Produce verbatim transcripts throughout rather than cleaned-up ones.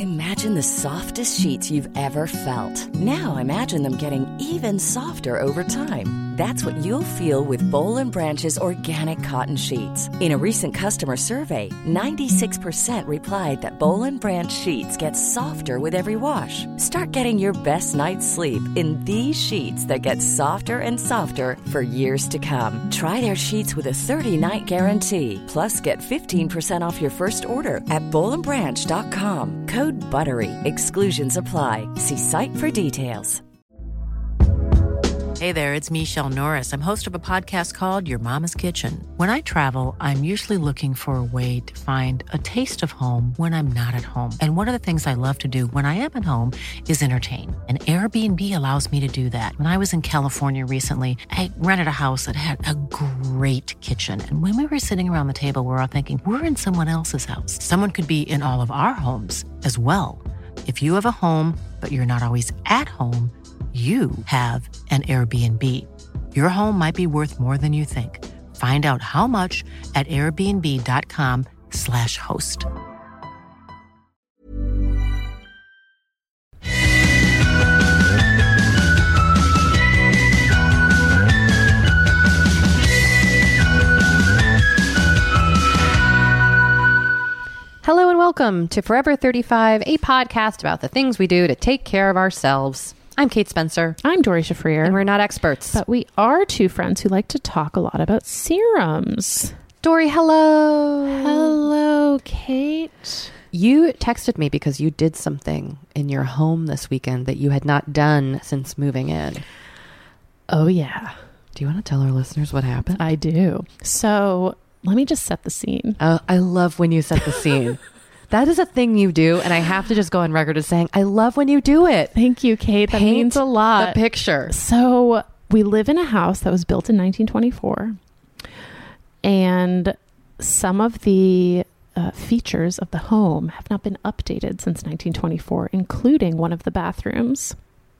Imagine the softest sheets you've ever felt. Now imagine them getting even softer over time. That's what you'll feel with Boll and Branch's organic cotton sheets. In a recent customer survey, ninety-six percent replied that Boll and Branch sheets get softer with every wash. Start getting your best night's sleep in these sheets that get softer and softer for years to come. Try their sheets with a thirty-night guarantee. Plus, get fifteen percent off your first order at boll and branch dot com. Code BUTTERY. Exclusions apply. See site for details. Hey there, it's Michelle Norris. I'm host of a podcast called Your Mama's Kitchen. When I travel, I'm usually looking for a way to find a taste of home when I'm not at home. And one of the things I love to do when I am at home is entertain. And Airbnb allows me to do that. When I was in California recently, I rented a house that had a great kitchen. And when we were sitting around the table, we were all thinking, we're in someone else's house. Someone could be in all of our homes as well. If you have a home, but you're not always at home, you have an Airbnb. Your home might be worth more than you think. Find out how much at airbnb.com slash host. Hello and welcome to Forever thirty-five, a podcast about the things we do to take care of ourselves. I'm Kate Spencer. I'm Dory Shafrir. And we're not experts. But we are two friends who like to talk a lot about serums. Dory, hello. Hello, Kate. You texted me because you did something in your home this weekend that you had not done since moving in. Oh, yeah. Do you want to tell our listeners what happened? I do. So let me just set the scene. Uh, I love when you set the scene. That is a thing you do, and I have to just go on record as saying, I love when you do it. Thank you, Kate. That Paint means a lot. The picture. So we live in a house that was built in nineteen twenty-four, and some of the uh, features of the home have not been updated since nineteen twenty-four, including one of the bathrooms.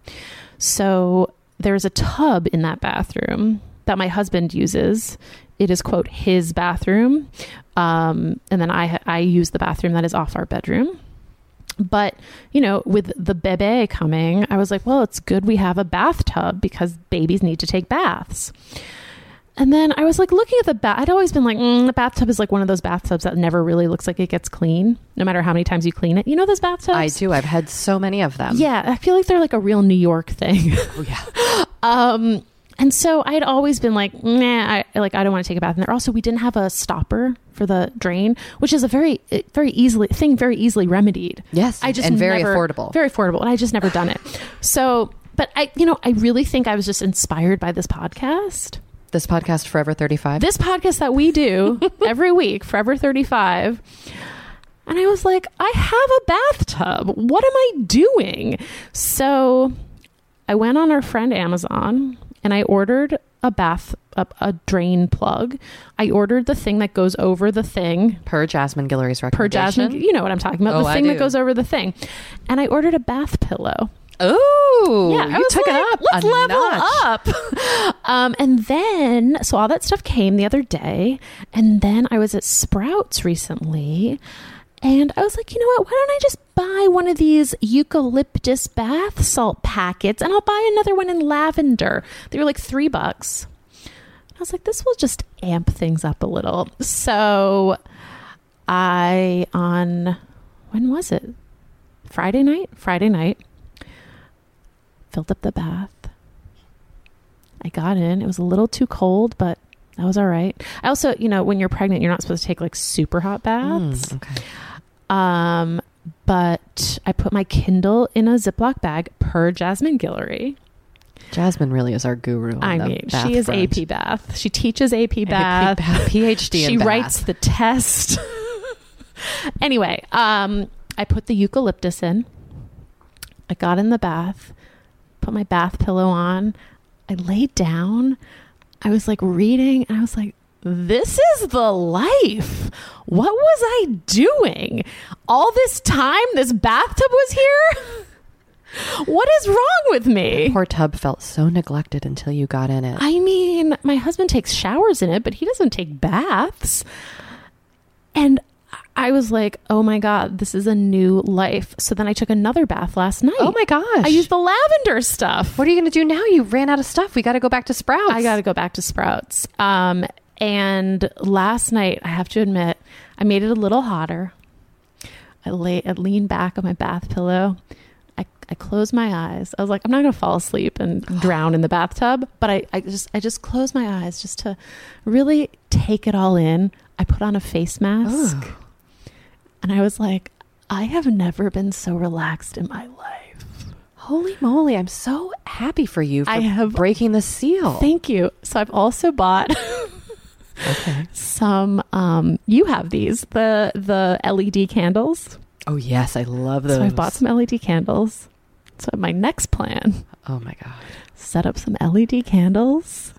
So there's a tub in that bathroom that my husband uses. It is, quote, his bathroom. Um, and then I, I use the bathroom that is off our bedroom. But, you know, with the bebe coming, I was like, well, it's good we have a bathtub because babies need to take baths. And then I was like looking at the bath. I'd always been like, mm, the bathtub is like one of those bathtubs that never really looks like it gets clean, no matter how many times you clean it. You know those bathtubs? I do. I've had so many of them. Yeah. I feel like they're like a real New York thing. Oh, yeah. um, And so I had always been like, nah, I, like, I don't want to take a bath in there. Also, we didn't have a stopper for the drain, which is a very, very easily thing, very easily remedied. Yes. I just and very never, affordable. Very affordable. And I just never done it. So, but I, you know, I really think I was just inspired by this podcast. This podcast, Forever thirty-five? This podcast that we do every week, Forever thirty-five. And I was like, I have a bathtub. What am I doing? So I went on our friend Amazon and I ordered a bath, a, a drain plug. I ordered the thing that goes over the thing. Per Jasmine Guillory's recommendation. Per Jasmine, you know what I'm talking about. Oh, the I thing do. that goes over the thing. And I ordered a bath pillow. Oh, yeah, I you was took like, it up. Let's a level notch. up. um, and then, so all that stuff came the other day. And then I was at Sprouts recently. And I was like, you know what? Why don't I just buy one of these eucalyptus bath salt packets and I'll buy another one in lavender. They were like three bucks. I was like, this will just amp things up a little. So I, on, when was it? Friday night? Friday night. Filled up the bath. I got in. It was a little too cold, but that was all right. I also, you know, when you're pregnant, you're not supposed to take like super hot baths. Mm, okay. Um, but I put my Kindle in a Ziploc bag per Jasmine Guillory. Jasmine really is our guru. On I the mean, bath she is front. A P Bath. She teaches A P Bath. A P Bath. P H D in She bath. writes the test. Anyway, um, I put the eucalyptus in. I got in the bath, put my bath pillow on. I laid down. I was like reading and I was like, this is the life. What was I doing? All this time this bathtub was here? What is wrong with me? The poor tub felt so neglected until you got in it. I mean, my husband takes showers in it, but he doesn't take baths. And I was like, oh my God, this is a new life. So then I took another bath last night. Oh my gosh. I used the lavender stuff. What are you going to do now? You ran out of stuff. We got to go back to Sprouts. I got to go back to Sprouts. Um, and last night, I have to admit, I made it a little hotter. I lay, I leaned back on my bath pillow. I, I closed my eyes. I was like, I'm not going to fall asleep and drown in the bathtub, but I, I just, I just closed my eyes just to really take it all in. I put on a face mask. Ooh. And I was like, I have never been so relaxed in my life. Holy moly. I'm so happy for you for I have, breaking the seal. Thank you. So I've also bought okay. some, um, you have these, the, the L E D candles. Oh yes. I love those. So I bought some L E D candles. So my next plan, oh my God. set up some L E D candles.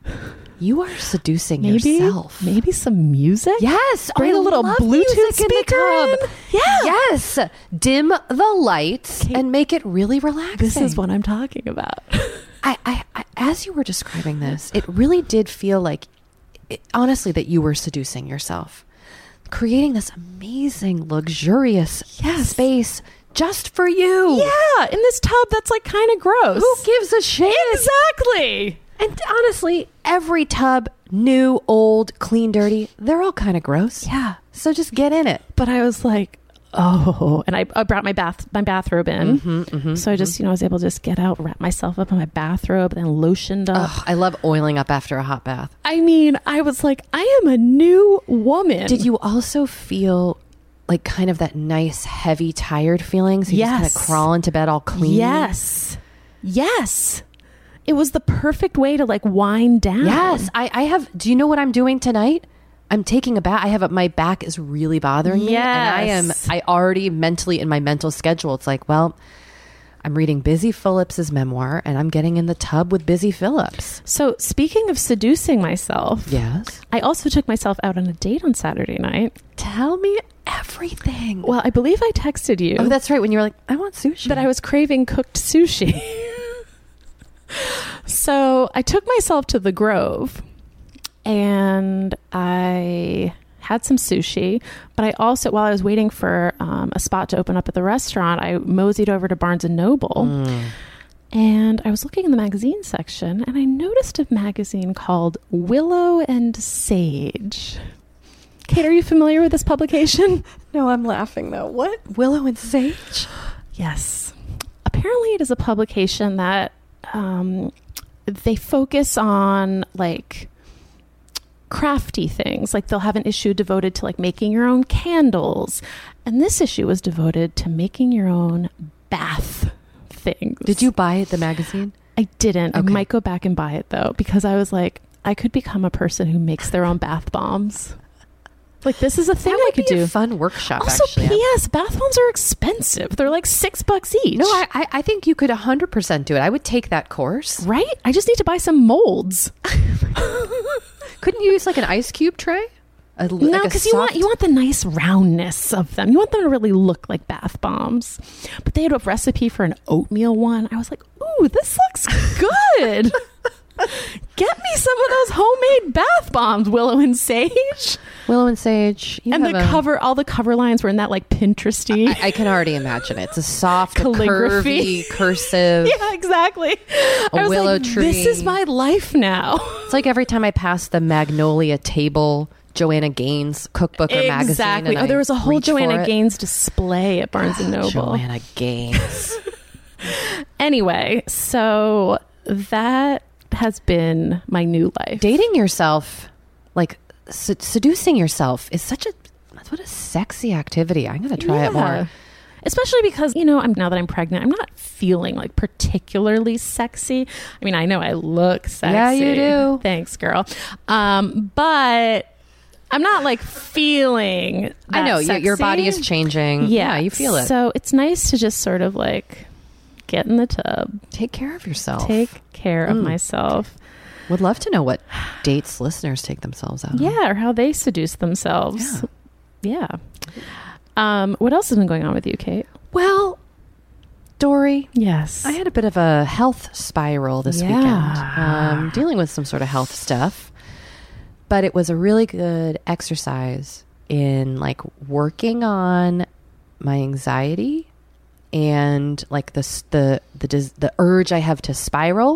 You are seducing Maybe, yourself. maybe some music. Yes. Bring oh, a I little love Bluetooth music speaker in the tub. in. Yeah. Yes. Dim the lights Kate, and make it really relaxing. This is what I'm talking about. I, I, I, as you were describing this, it really did feel like, it, honestly, that you were seducing yourself, creating this amazing, luxurious Yes. space just for you. Yeah, in this tub that's like kind of gross. Who gives a shit? Exactly. And honestly, every tub, new, old, clean, dirty, they're all kind of gross. Yeah. So just get in it. But I was like, oh, and I, I brought my bath my bathrobe in. Mm-hmm, mm-hmm, so I just, you know, I was able to just get out, wrap myself up in my bathrobe, then lotioned up. Ugh, I love oiling up after a hot bath. I mean, I was like, I am a new woman. Did you also feel like kind of that nice, heavy, tired feeling? So you Yes. just kind of crawl into bed all clean? Yes. Yes. It was the perfect way to like wind down. Yes. I, I have, do you know what I'm doing tonight? I'm taking a bath. I have a, my back is really bothering me. And I am, Yes. I already mentally in my mental schedule, it's like, well, I'm reading Busy Phillips's memoir and I'm getting in the tub with Busy Phillips. So speaking of seducing myself, Yes. I also took myself out on a date on Saturday night. Tell me everything. Well, I believe I texted you. Oh, that's right. When you were like, I want sushi. that I was craving cooked sushi. So I took myself to the Grove and I had some sushi, but I also, while I was waiting for um, a spot to open up at the restaurant, I moseyed over to Barnes and Noble Mm. and I was looking in the magazine section and I noticed a magazine called Willow and Sage. Kate, are you familiar with this publication? No, I'm laughing though. What? Willow and Sage? Yes. Apparently it is a publication that um, they focus on like crafty things. Like they'll have an issue devoted to like making your own candles. And this issue was devoted to making your own bath things. Did you buy the magazine? I didn't. Okay. I might go back and buy it though, because I was like, I could become a person who makes their own bath bombs. Like this is a thing That I would could be do. a fun workshop, Also, actually. P S bath bombs are expensive. They're like six bucks each. No, I, I I think you could one hundred percent do it. I would take that course. Right? I just need to buy some molds. Couldn't you use like an ice cube tray? A, No, like a because you want soft- you want the nice roundness of them. You want them to really look like bath bombs. But they had a recipe for an oatmeal one. I was like, ooh, this looks good. Get me some of those homemade bath bombs, Willow and Sage. Willow and Sage. You And have the a- cover, all the cover lines were in that like Pinteresty. I, I can already imagine it. It's a soft, Calligraphy. curvy, cursive. Yeah, exactly. A I was willow like, tree. This is my life now. It's like every time I pass the Magnolia Table Joanna Gaines cookbook or magazine. Exactly. and Oh, there I was a whole reach for Joanna it. Gaines display at Barnes and Noble. Joanna Gaines. Anyway, so that has been my new life. Dating yourself, like se- seducing yourself, is such a that's what a sexy activity. I'm gonna try it Yeah. more. Especially because, you know, I'm now that I'm pregnant, I'm not feeling like particularly sexy. I mean, I know I look sexy. Yeah, you do. Thanks, girl. Um, but I'm not like feeling I that know your, your sexy. body is changing. Yeah, Yeah, you feel it. So it's nice to just sort of like get in the tub, Take care of yourself. take care of Mm. myself. Would love to know what dates listeners take themselves out on. Yeah, or how they seduce themselves. Yeah. Um, what else has been going on with you, Kate? Well, Dory, Yes. I had a bit of a health spiral this Yeah. weekend, um, dealing with some sort of health stuff. But it was a really good exercise in like working on my anxiety and like the the the des- the urge I have to spiral.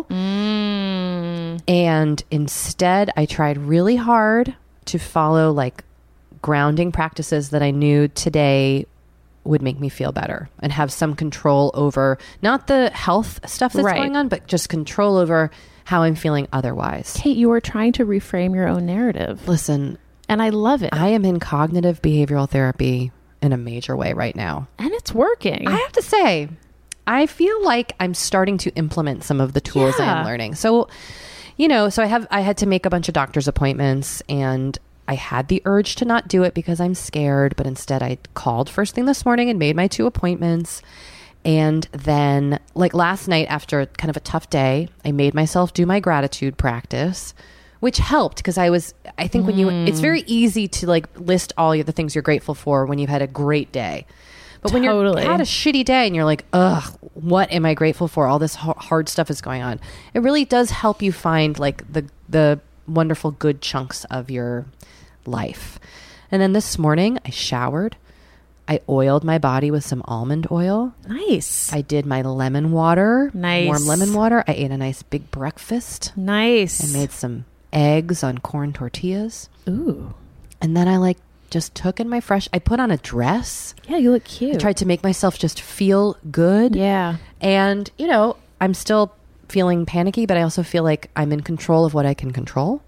Mm. And instead, I tried really hard to follow like grounding practices that I knew today would make me feel better and have some control over not the health stuff that's Right. going on, but just control over how I'm feeling otherwise. Kate, you were trying to reframe your own narrative. Listen, And I love it. I am in cognitive behavioral therapy in a major way right now. and it's working. I have to say, I feel like I'm starting to implement some of the tools I Yeah. am learning. So, you know, so I have, I had to make a bunch of doctor's appointments, and I had the urge to not do it because I'm scared, but instead I called first thing this morning and made my two appointments. And then like last night after kind of a tough day, I made myself do my gratitude practice, which helped because I was, I think when you, it's very easy to like list all the things you're grateful for when you've had a great day. But when Totally. you're had a shitty day and you're like, ugh, what am I grateful for? All this h- hard stuff is going on. It really does help you find like the, the wonderful good chunks of your life. And then this morning I showered. I oiled my body with some almond oil. Nice. I did my lemon water, Nice. warm lemon water. I ate a nice big breakfast. nice. I made some eggs on corn tortillas. Ooh. And then I like just took in my fresh, I put on a dress. Yeah, you look cute. I tried to make myself just feel good. Yeah. And, you know, I'm still feeling panicky, but I also feel like I'm in control of what I can control.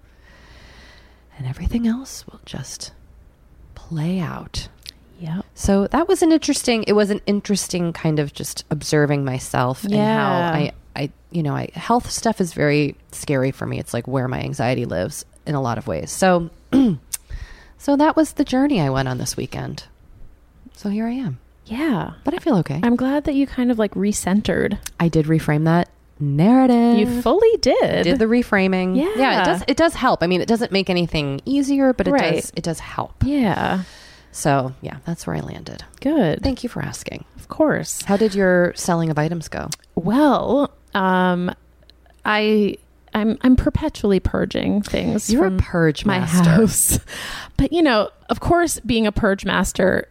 And everything else will just play out. Yep. So that was an interesting, it was an interesting kind of just observing myself and Yeah. how I, I, you know, I, health stuff is very scary for me. It's like where my anxiety lives in a lot of ways. So, so that was the journey I went on this weekend. So here I am, Yeah. but I feel okay. I'm glad that you kind of like recentered. I did reframe that narrative. You fully did. did the reframing. Yeah. Yeah, it does, it does help. I mean, it doesn't make anything easier, but it Right. does, it does help. Yeah. So yeah, that's where I landed. Good. Thank you for asking. Of course. How did your selling of items go? Well, um, I I'm I'm perpetually purging things You're a from purge my master. house. But you know, of course, being a purge master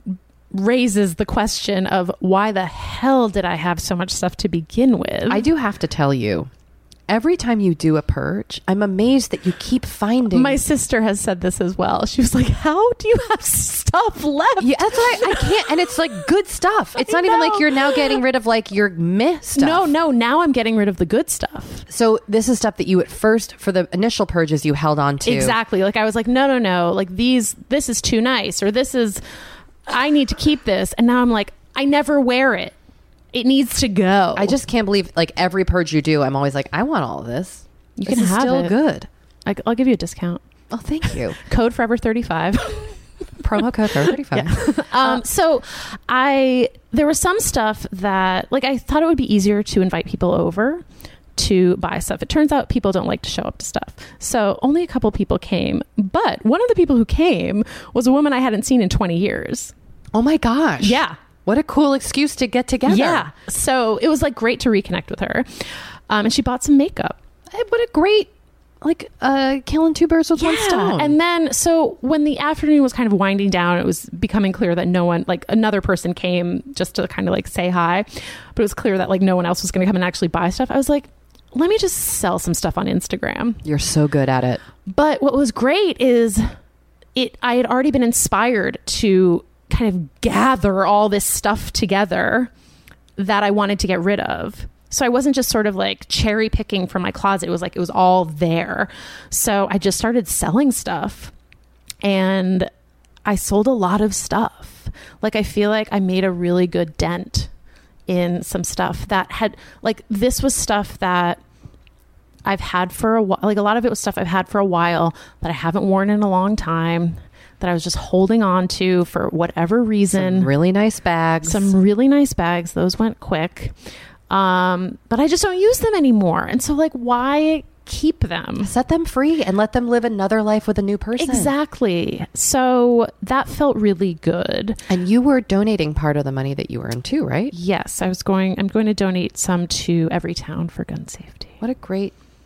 raises the question of why the hell did I have so much stuff to begin with? I do have to tell you, every time you do a purge, I'm amazed that you keep finding. My sister has said this as well. She was like, "How do you have stuff left?" Yeah, that's right. I can't, and it's like good stuff. It's I not even know. like you're now getting rid of like your meh stuff. No, no. Now I'm getting rid of the good stuff. So this is stuff that you at first, for the initial purges, you held on to. Exactly. Like I was like, no, no, no. Like these, this is too nice, or this is, I need to keep this. And now I'm like, I never wear it. It needs to go. I just can't believe like every purge you do, I'm always like, I want all of this. You This can is have still it. good. I, I'll give you a discount. Oh, thank you. Code forever thirty-five. Promo code thirty-five. Um, so I, there was some stuff that like, I thought it would be easier to invite people over to buy stuff. It turns out people don't like to show up to stuff. So only a couple people came, but one of the people who came was a woman I hadn't seen in twenty years. Oh my gosh. Yeah. What a cool excuse to get together. Yeah. So it was like great to reconnect with her. Um, and she bought some makeup. Eh, What a great, like, uh, killing two birds with one stone. And then, so when the afternoon was kind of winding down, it was becoming clear that no one, like another person came just to kind of like say hi, but it was clear that like no one else was going to come and actually buy stuff. I was like, let me just sell some stuff on Instagram. You're so good at it. But what was great is it, I had already been inspired to kind of gather all this stuff together that I wanted to get rid of. So I wasn't just sort of like cherry picking from my closet. It was like, it was all there. So I just started selling stuff, and I sold a lot of stuff. Like, I feel like I made a really good dent in some stuff that had, like, this was stuff that I've had for a while. Like, a lot of it was stuff I've had for a while that I haven't worn in a long time, that I was just holding on to for whatever reason. Some really nice bags. Some really nice bags. Those went quick. Um, but I just don't use them anymore. And so, like, why keep them? Set them free and let them live another life with a new person. Exactly. So that felt really good. And you were donating part of the money that you earned too, right? Yes, I was going, I'm going to donate some to Everytown for gun safety. What a great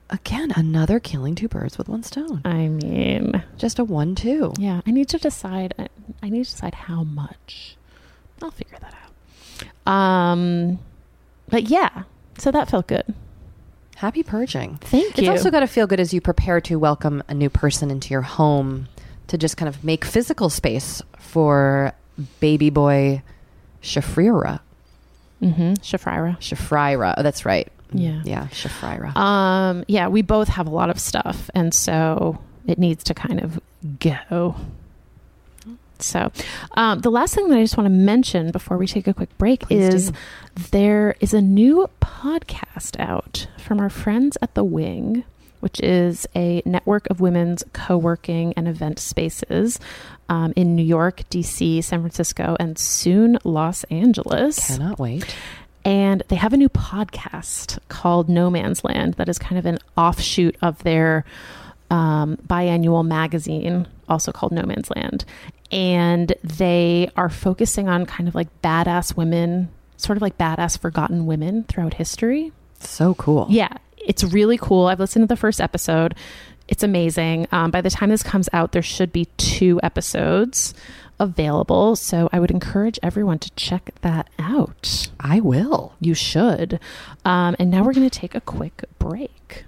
Again, another killing two birds with one stone. I mean, just a one, two. Yeah. I need to decide. I, I need to decide how much. I'll figure that out. Um, but yeah, so that felt good. Happy purging. Thank you. It's also got to feel good as you prepare to welcome a new person into your home to just kind of make physical space for baby boy Shafrira. Mm-hmm. Shafrira. Shafrira. Oh, that's right. Yeah. Yeah. Shafrira. Um, yeah, we both have a lot of stuff. And so it needs to kind of go. So um, the last thing that I just want to mention before we take a quick break Please is do. there is a new podcast out from our friends at The Wing, which is a network of women's co-working and event spaces um, in New York, D C, San Francisco, and soon Los Angeles. Cannot wait. And they have a new podcast called No Man's Land that is kind of an offshoot of their um, biannual magazine, also called No Man's Land. And they are focusing on kind of like badass women, sort of like badass forgotten women throughout history. So cool. Yeah, it's really cool. I've listened to the first episode. It's amazing. Um, by the time this comes out, there should be two episodes available. So I would encourage everyone to check that out. I will. You should. Um, and now we're going to take a quick break.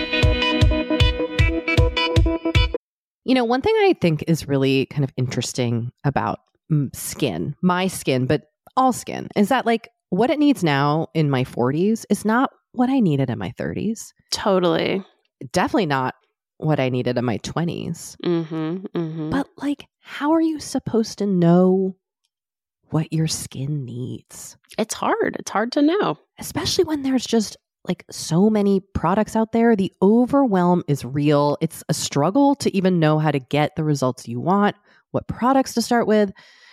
You know, one thing I think is really kind of interesting about mm, skin, my skin, but all skin, is that like what it needs now in my forties is not what I needed in my thirties. Totally. Definitely not what I needed in my twenties. Mm-hmm, mm-hmm. But like, how are you supposed to know what your skin needs? It's hard. It's hard to know. Especially when there's just like so many products out there. The overwhelm is real. It's a struggle to even know how to get the results you want, what products to start with.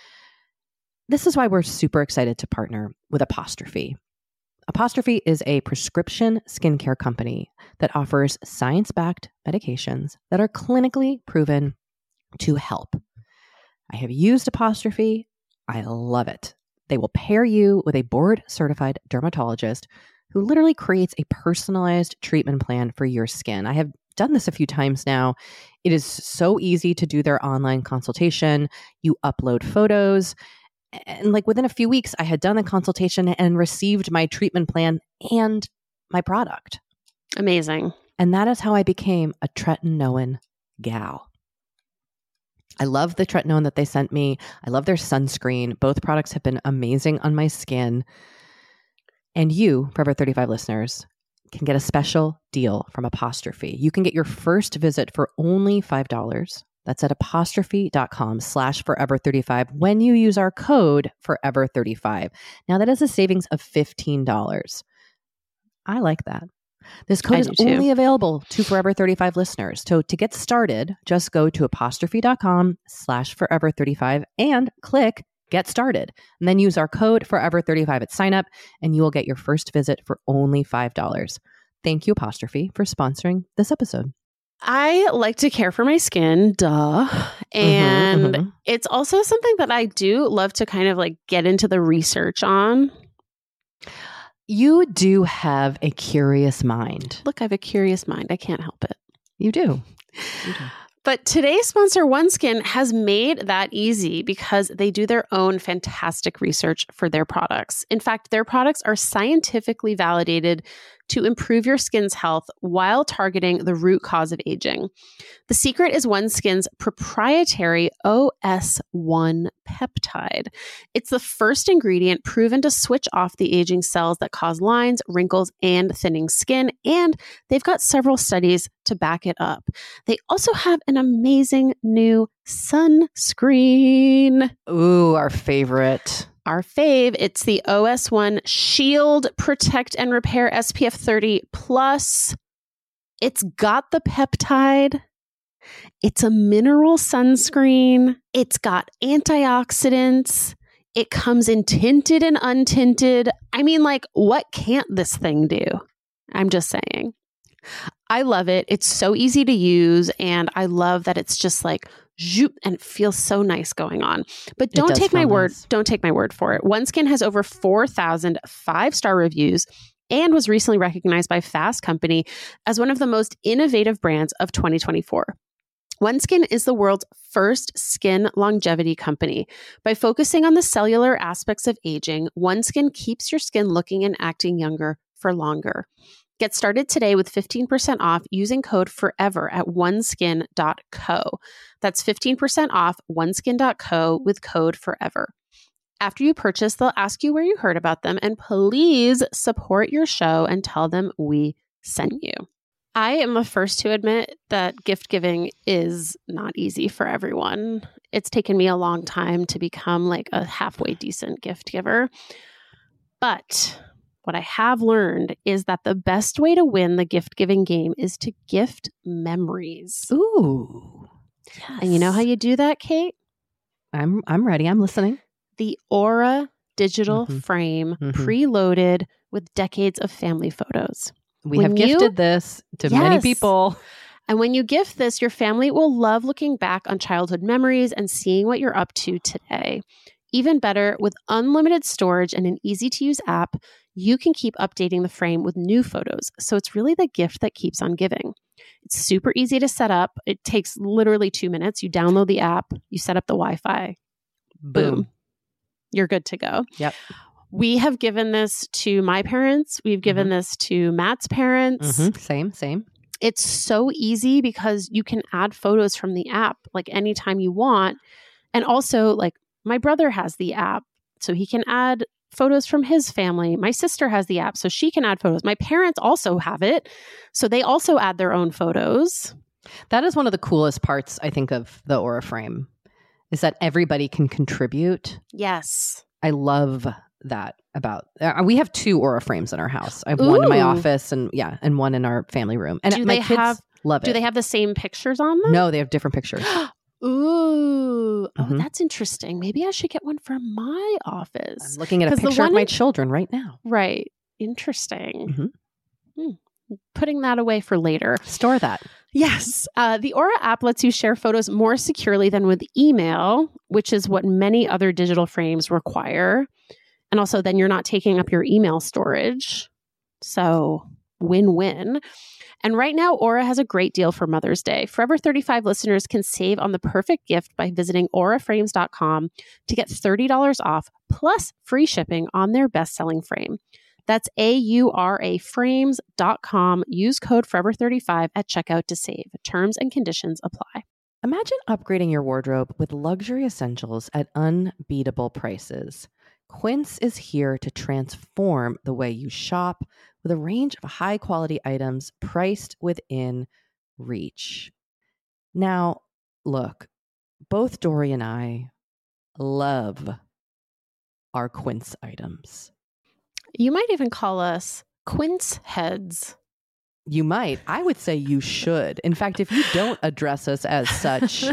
This is why we're super excited to partner with Apostrophe. Apostrophe is a prescription skincare company that offers science-backed medications that are clinically proven to help. I have used Apostrophe. I love it. They will pair you with a board-certified dermatologist who literally creates a personalized treatment plan for your skin. I have done this a few times now. It is so easy to do their online consultation. You upload photos. And like within a few weeks, I had done the consultation and received my treatment plan and my product. Amazing. And that is how I became a tretinoin gal. I love the tretinoin that they sent me. I love their sunscreen. Both products have been amazing on my skin. And you, Forever thirty-five listeners, can get a special deal from Apostrophe. You can get your first visit for only five dollars. That's at apostrophe.com slash forever 35 when you use our code forever thirty-five. Now that is a savings of fifteen dollars. I like that. This code I is do too. only available to Forever thirty-five listeners. So to get started, just go to apostrophe.com slash forever 35 and click Get Started. And then use our code forever thirty-five at sign up and you will get your first visit for only five dollars. Thank you, Apostrophe, for sponsoring this episode. I like to care for my skin, duh. And Mm-hmm, mm-hmm. it's also something that I do love to kind of like get into the research on. You do have a curious mind. Look, I have a curious mind. I can't help it. You do. You do. But today's sponsor, OneSkin, has made that easy because they do their own fantastic research for their products. In fact, their products are scientifically validated to improve your skin's health while targeting the root cause of aging. The secret is OneSkin's proprietary O S one peptide. It's the first ingredient proven to switch off the aging cells that cause lines, wrinkles, and thinning skin, and they've got several studies to back it up. They also have an amazing new sunscreen. Ooh, our favorite. Our fave, it's the O S one Shield Protect and Repair S P F thirty plus. It's got the peptide. It's a mineral sunscreen. It's got antioxidants. It comes in tinted and untinted. I mean, like, what can't this thing do? I'm just saying. I love it. It's so easy to use. And I love that it's just like, zoop, and it feels so nice going on. But don't take my word. Nice. Don't take my word for it. OneSkin has over four thousand five-star reviews and was recently recognized by Fast Company as one of the most innovative brands of twenty twenty-four. OneSkin is the world's first skin longevity company. By focusing on the cellular aspects of aging, OneSkin keeps your skin looking and acting younger for longer. Get started today with fifteen percent off using code FOREVER at oneskin dot co. That's fifteen percent off oneskin dot co with code FOREVER. After you purchase, they'll ask you where you heard about them, and please support your show and tell them we sent you. I am the first to admit that gift giving is not easy for everyone. It's taken me a long time to become like a halfway decent gift giver. But what I have learned is that the best way to win the gift giving game is to gift memories. Ooh. Yes. And you know how you do that, Kate? I'm I'm ready. I'm listening. The Aura digital mm-hmm. frame mm-hmm. preloaded with decades of family photos. We when have you, gifted this to yes. many people. And when you gift this, your family will love looking back on childhood memories and seeing what you're up to today. Even better, with unlimited storage and an easy-to-use app, you can keep updating the frame with new photos. So it's really the gift that keeps on giving. It's super easy to set up. It takes literally two minutes. You download the app, you set up the Wi-Fi. Boom. Boom. You're good to go. Yep. We have given this to my parents. We've given mm-hmm. this to Matt's parents. Mm-hmm. Same, same. It's so easy because you can add photos from the app like anytime you want. And also, like, my brother has the app, so he can add photos from his family. My sister has the app, so she can add photos. My parents also have it, so they also add their own photos. That is one of the coolest parts, I think, of the Aura frame, is that everybody can contribute. Yes. I love that about, uh, we have two Aura frames in our house. I have Ooh. one in my office and yeah, and one in our family room. And do my they kids have, love it. Do they have the same pictures on them? No, they have different pictures. Ooh, mm-hmm. oh, that's interesting. Maybe I should get one for my office. I'm looking at a picture of my in- children right now. Right. Interesting. Mm-hmm. Hmm. Putting that away for later. Store that. Yes. Uh, the Aura app lets you share photos more securely than with email, which is what many other digital frames require. And also, then you're not taking up your email storage. So, win-win. And right now, Aura has a great deal for Mother's Day. Forever thirty-five listeners can save on the perfect gift by visiting aura frames dot com to get thirty dollars off plus free shipping on their best-selling frame. That's A U R A frames dot com. Use code forever thirty-five at checkout to save. Terms and conditions apply. Imagine upgrading your wardrobe with luxury essentials at unbeatable prices. Quince is here to transform the way you shop with a range of high-quality items priced within reach. Now, look, both Dory and I love our Quince items. You might even call us Quince heads. You might. I would say you should. In fact, if you don't address us as such,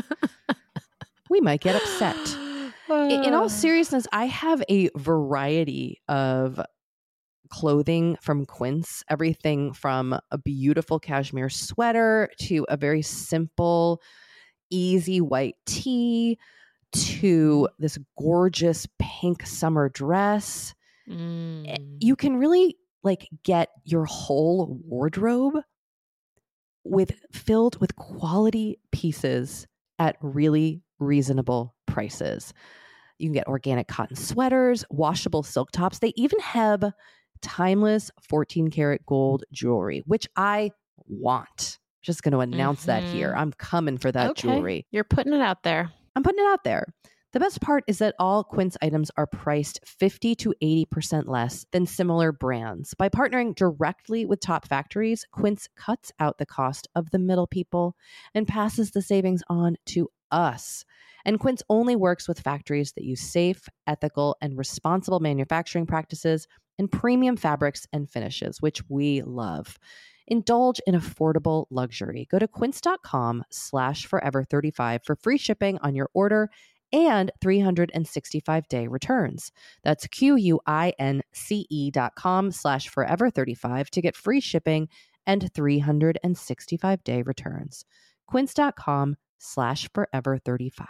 we might get upset. In all seriousness, I have a variety of clothing from Quince, everything from a beautiful cashmere sweater to a very simple, easy white tee to this gorgeous pink summer dress. Mm. You can really like get your whole wardrobe with filled with quality pieces at really reasonable prices. You can get organic cotton sweaters, washable silk tops. They even have timeless fourteen karat gold jewelry, which I want. Just going to announce mm-hmm. that here. I'm coming for that okay. jewelry. You're putting it out there. I'm putting it out there. The best part is that all Quince items are priced fifty to eighty percent less than similar brands. By partnering directly with top factories, Quince cuts out the cost of the middle people and passes the savings on to us. And Quince only works with factories that use safe, ethical, and responsible manufacturing practices and premium fabrics and finishes, which we love. Indulge in affordable luxury. Go to quince.com slash forever 35 for free shipping on your order and three hundred sixty-five day returns. That's Q-U-I-N-C-E dot com slash forever 35 to get free shipping and three hundred sixty-five day returns. Quince.com slash forever 35.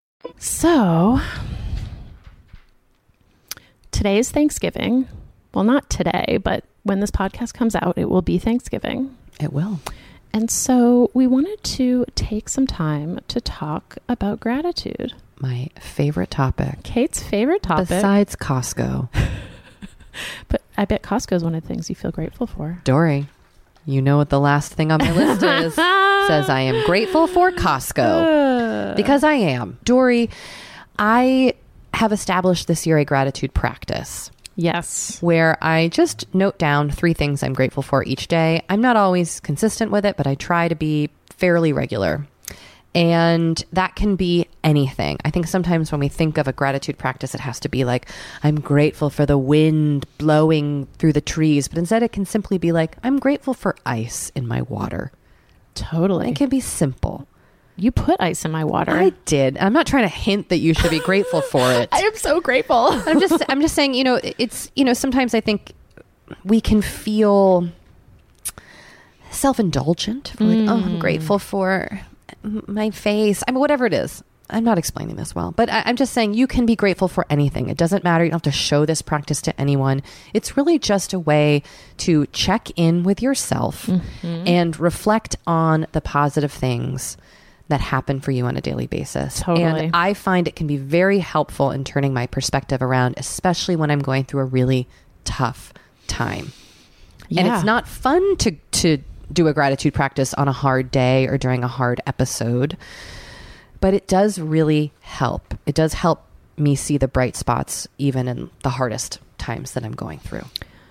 So today's Thanksgiving. Well, not today, but when this podcast comes out, it will be Thanksgiving. It will. And so we wanted to take some time to talk about gratitude. My favorite topic. Kate's favorite topic. Besides Costco. But I bet Costco is one of the things you feel grateful for. Dory, you know what the last thing on my list is? Says I am grateful for Costco. Because I am. Dory, I have established this year a gratitude practice. Yes. Where I just note down three things I'm grateful for each day. I'm not always consistent with it, but I try to be fairly regular. And that can be anything. I think sometimes when we think of a gratitude practice, it has to be like, I'm grateful for the wind blowing through the trees. But instead, it can simply be like, I'm grateful for ice in my water. Totally. It can be simple. You put ice in my water. I did. I'm not trying to hint that you should be grateful for it. I am so grateful. I'm just, I'm just saying, you know, it's, you know, sometimes I think we can feel self-indulgent. Like, mm. oh, I'm grateful for my face. I mean, whatever it is. I'm not explaining this well, but I, I'm just saying you can be grateful for anything. It doesn't matter. You don't have to show this practice to anyone. It's really just a way to check in with yourself mm-hmm. and reflect on the positive things that happen for you on a daily basis. Totally. And I find it can be very helpful in turning my perspective around, especially when I'm going through a really tough time. Yeah. And it's not fun to, to do a gratitude practice on a hard day or during a hard episode, but it does really help. It does help me see the bright spots even in the hardest times that I'm going through.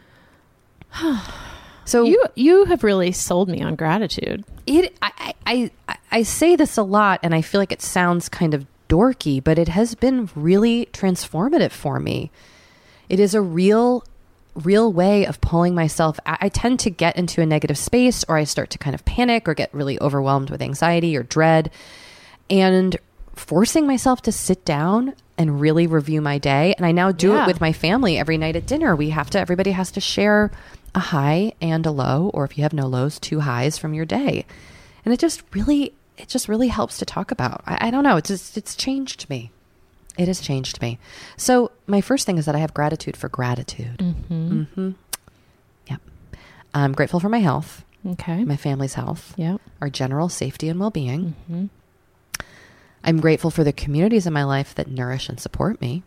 So you you have really sold me on gratitude. It I, I I I say this a lot, and I feel like it sounds kind of dorky, but it has been really transformative for me. It is a real real way of pulling myself. I, I tend to get into a negative space, or I start to kind of panic or get really overwhelmed with anxiety or dread, and forcing myself to sit down and really review my day. And I now do yeah. it with my family every night at dinner. We have to, everybody has to share a high and a low, or if you have no lows, two highs from your day. And it just really, it just really helps to talk about. I, I don't know. It's just, it's changed me. It has changed me. So my first thing is that I have gratitude for gratitude. Mm-hmm. Mm-hmm. Yep. I'm grateful for my health. Okay. My family's health. Yep. Our general safety and well-being. Mm-hmm. I'm grateful for the communities in my life that nourish and support me.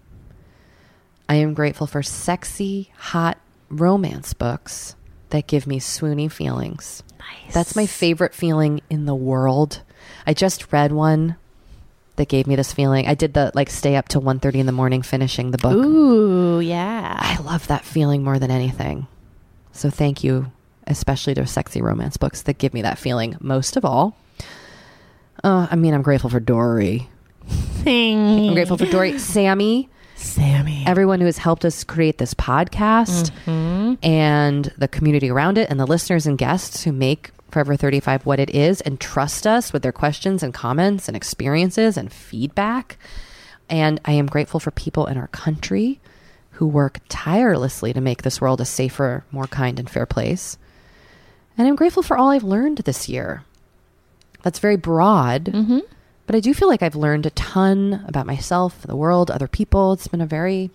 I am grateful for sexy, hot romance books that give me swoony feelings. Nice. That's my favorite feeling in the world. I just read one that gave me this feeling. I did the like stay up till one thirty in the morning finishing the book. Ooh, yeah. I love that feeling more than anything. So thank you, especially to sexy romance books that give me that feeling most of all. Uh, I mean, I'm grateful for Dory. I'm grateful for Dory. Sammy. Sammy. Everyone who has helped us create this podcast mm-hmm. and the community around it and the listeners and guests who make Forever thirty-five what it is and trust us with their questions and comments and experiences and feedback. And I am grateful for people in our country who work tirelessly to make this world a safer, more kind and fair place. And I'm grateful for all I've learned this year. That's very broad, mm-hmm. but I do feel like I've learned a ton about myself, the world, other people. It's been a very,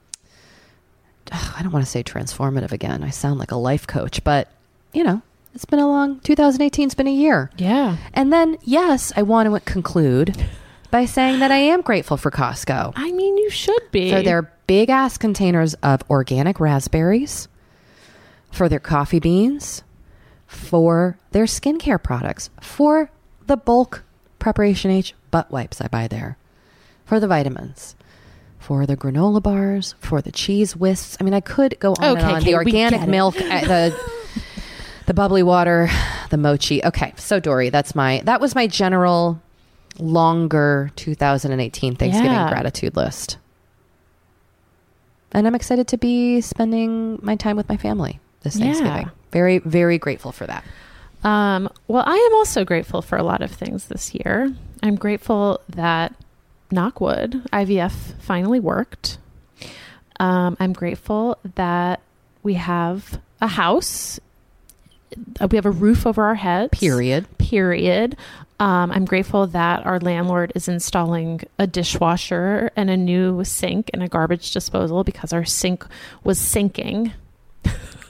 ugh, I don't want to say transformative again. I sound like a life coach, but you know, it's been a long, two thousand eighteen has been a year. Yeah. And then, yes, I want to conclude by saying that I am grateful for Costco. I mean, you should be. For their big ass containers of organic raspberries, for their coffee beans, for their skincare products, for the bulk Preparation H butt wipes I buy there, for the vitamins, for the granola bars, for the cheese whisks. I mean, I could go on okay, and on. Kate, the organic milk, uh, the the bubbly water, the mochi. Okay, so Dory, that's my that was my general longer two thousand eighteen Thanksgiving yeah. gratitude list. And I'm excited to be spending my time with my family this Thanksgiving. Yeah. Very, very grateful for that. Um, well, I am also grateful for a lot of things this year. I'm grateful that, knock wood, I V F finally worked. Um, I'm grateful that we have a house. We have a roof over our heads. Period. Period. Um, I'm grateful that our landlord is installing a dishwasher and a new sink and a garbage disposal because our sink was sinking.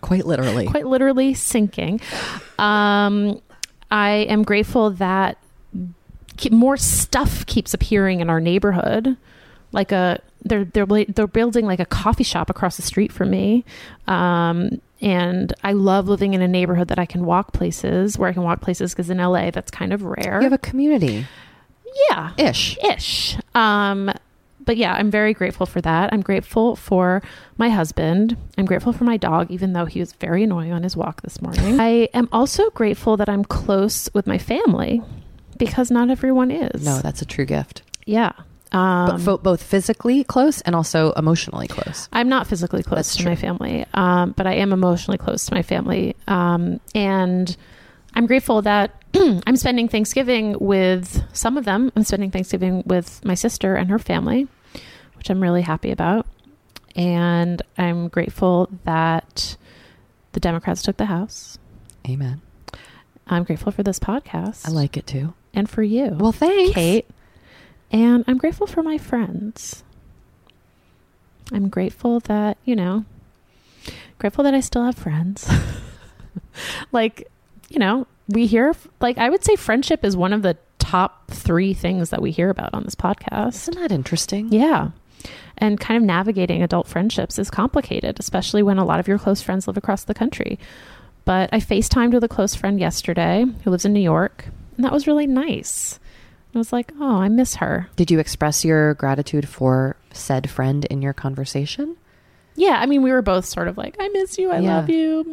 Quite literally. Quite literally sinking. Um, I am grateful that keep, more stuff keeps appearing in our neighborhood. Like a, they're they're they're building like a coffee shop across the street from me, um, and I love living in a neighborhood that I can walk places where I can walk places because in L A that's kind of rare. You have a community. Yeah, ish, ish. Um, but yeah, I'm very grateful for that. I'm grateful for my husband. I'm grateful for my dog, even though he was very annoying on his walk this morning. I am also grateful that I'm close with my family because not everyone is. No, that's a true gift. Yeah. Um, but fo- both physically close and also emotionally close. I'm not physically close That's to true. my family, um, but I am emotionally close to my family. Um, and I'm grateful that I'm spending Thanksgiving with some of them. I'm spending Thanksgiving with my sister and her family, which I'm really happy about. And I'm grateful that the Democrats took the House. Amen. I'm grateful for this podcast. I like it too. And for you. Well, thanks, Kate. And I'm grateful for my friends. I'm grateful that, you know, grateful that I still have friends. Like, you know, we hear, like, I would say friendship is one of the top three things that we hear about on this podcast. Isn't that interesting? Yeah. And kind of navigating adult friendships is complicated, especially when a lot of your close friends live across the country. But I FaceTimed with a close friend yesterday who lives in New York, and that was really nice. I was like, oh, I miss her. Did you express your gratitude for said friend in your conversation? Yeah, I mean, we were both sort of like, I miss you, I Yeah. love you.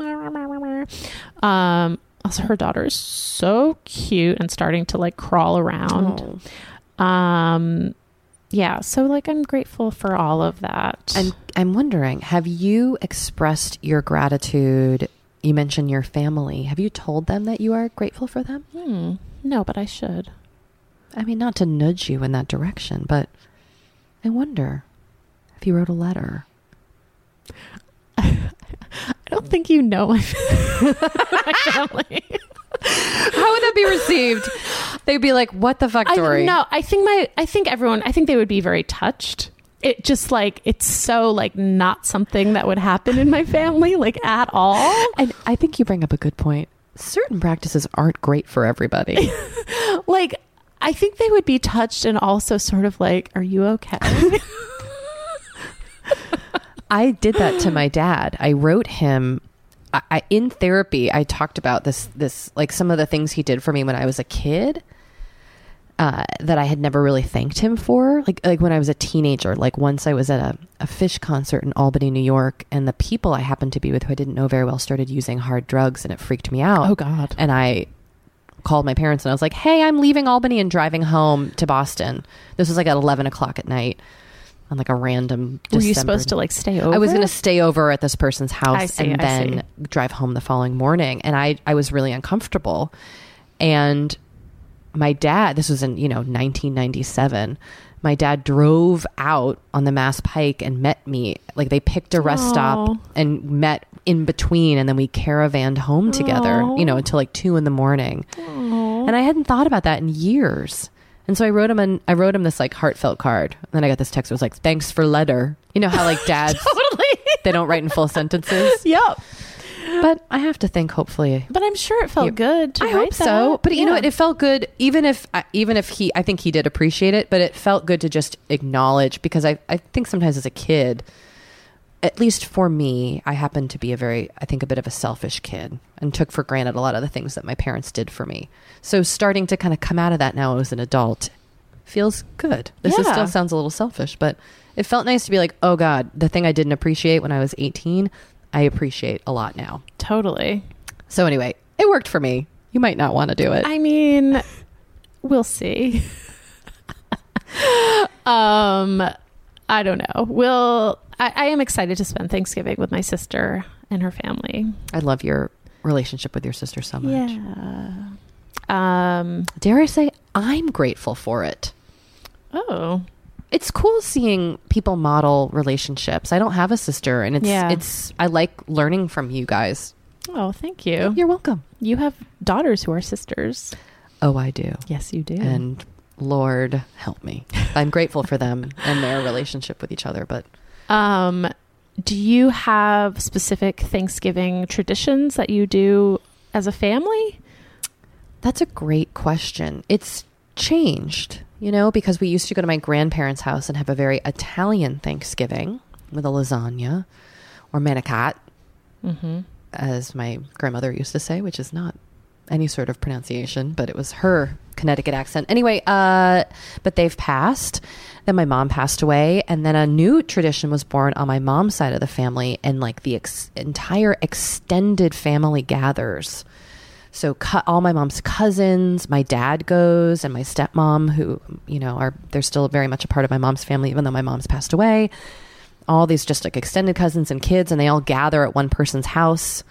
Um, also, her daughter is so cute and starting to like crawl around. Oh. Um, yeah, so like I'm grateful for all of that. And I'm wondering, have you expressed your gratitude? You mentioned your family. Have you told them that you are grateful for them? Hmm, no, but I should. I mean, not to nudge you in that direction, but I wonder if you wrote a letter. I don't think you know my, my family. How would that be received? They'd be like, what the fuck, Dory? I, no, I think my, I think everyone, I think they would be very touched. It just like, it's so like not something that would happen in my family, like at all. And I think you bring up a good point. Certain practices aren't great for everybody. Like, I think they would be touched and also sort of like, are you okay? I did that to my dad. I wrote him I, I in therapy. I talked about this, this, like some of the things he did for me when I was a kid, uh, that I had never really thanked him for. Like, like when I was a teenager, like once I was at a, a Fish concert in Albany, New York, and the people I happened to be with who I didn't know very well started using hard drugs, and it freaked me out. Oh God. And I called my parents and I was like, hey, I'm leaving Albany and driving home to Boston. This was like at eleven o'clock at night on like a random Were you December supposed to like stay over? I was going to stay over at this person's house I see, and I then see. drive home the following morning. And I, I was really uncomfortable. And my dad, this was in, you know, nineteen ninety-seven. My dad drove out on the Mass Pike and met me. Like they picked a rest Aw. stop and met in between. And then we caravanned home together, Aw. you know, until like two in the morning. Aw. And I hadn't thought about that in years. And so I wrote him an, I wrote him this like heartfelt card. And then I got this text. It was like, thanks for letter. You know how like dads, Totally. they don't write in full sentences. Yep. But I have to think, hopefully. But I'm sure it felt You- good to I write hope so. that. But you know Yeah. what? It felt good, even if, uh, even if he, I think he did appreciate it, but it felt good to just acknowledge, because I, I think sometimes as a kid, at least for me, I happened to be a very, I think a bit of a selfish kid and took for granted a lot of the things that my parents did for me. So starting to kind of come out of that now as an adult feels good. This is Yeah. still sounds a little selfish, but it felt nice to be like, oh God, the thing I didn't appreciate when I was eighteen, I appreciate a lot now. Totally. So anyway, it worked for me. You might not want to do it. I mean, we'll see. um, I don't know. We'll. I, I am excited to spend Thanksgiving with my sister and her family. I love your relationship with your sister so much. Yeah. Um. Dare I say, I'm grateful for it. Oh. It's cool seeing people model relationships. I don't have a sister, and it's Yeah. it's I like learning from you guys. Oh, thank you. You're welcome. You have daughters who are sisters. Oh, I do. Yes, you do. And Lord help me. I'm grateful for them and their relationship with each other, but Um, do you have specific Thanksgiving traditions that you do as a family? That's a great question. It's changed, you know, because we used to go to my grandparents' house and have a very Italian Thanksgiving with a lasagna or manicat, mm-hmm. as my grandmother used to say, which is not any sort of pronunciation, but it was her Connecticut accent. Anyway, uh, but they've passed. Then my mom passed away, and then a new tradition was born on my mom's side of the family, and like the ex- entire extended family gathers. So cu- all my mom's cousins, my dad goes, and my stepmom, who, you know, are, they're still very much a part of my mom's family, even though my mom's passed away. All these just like extended cousins and kids, and they all gather at one person's house.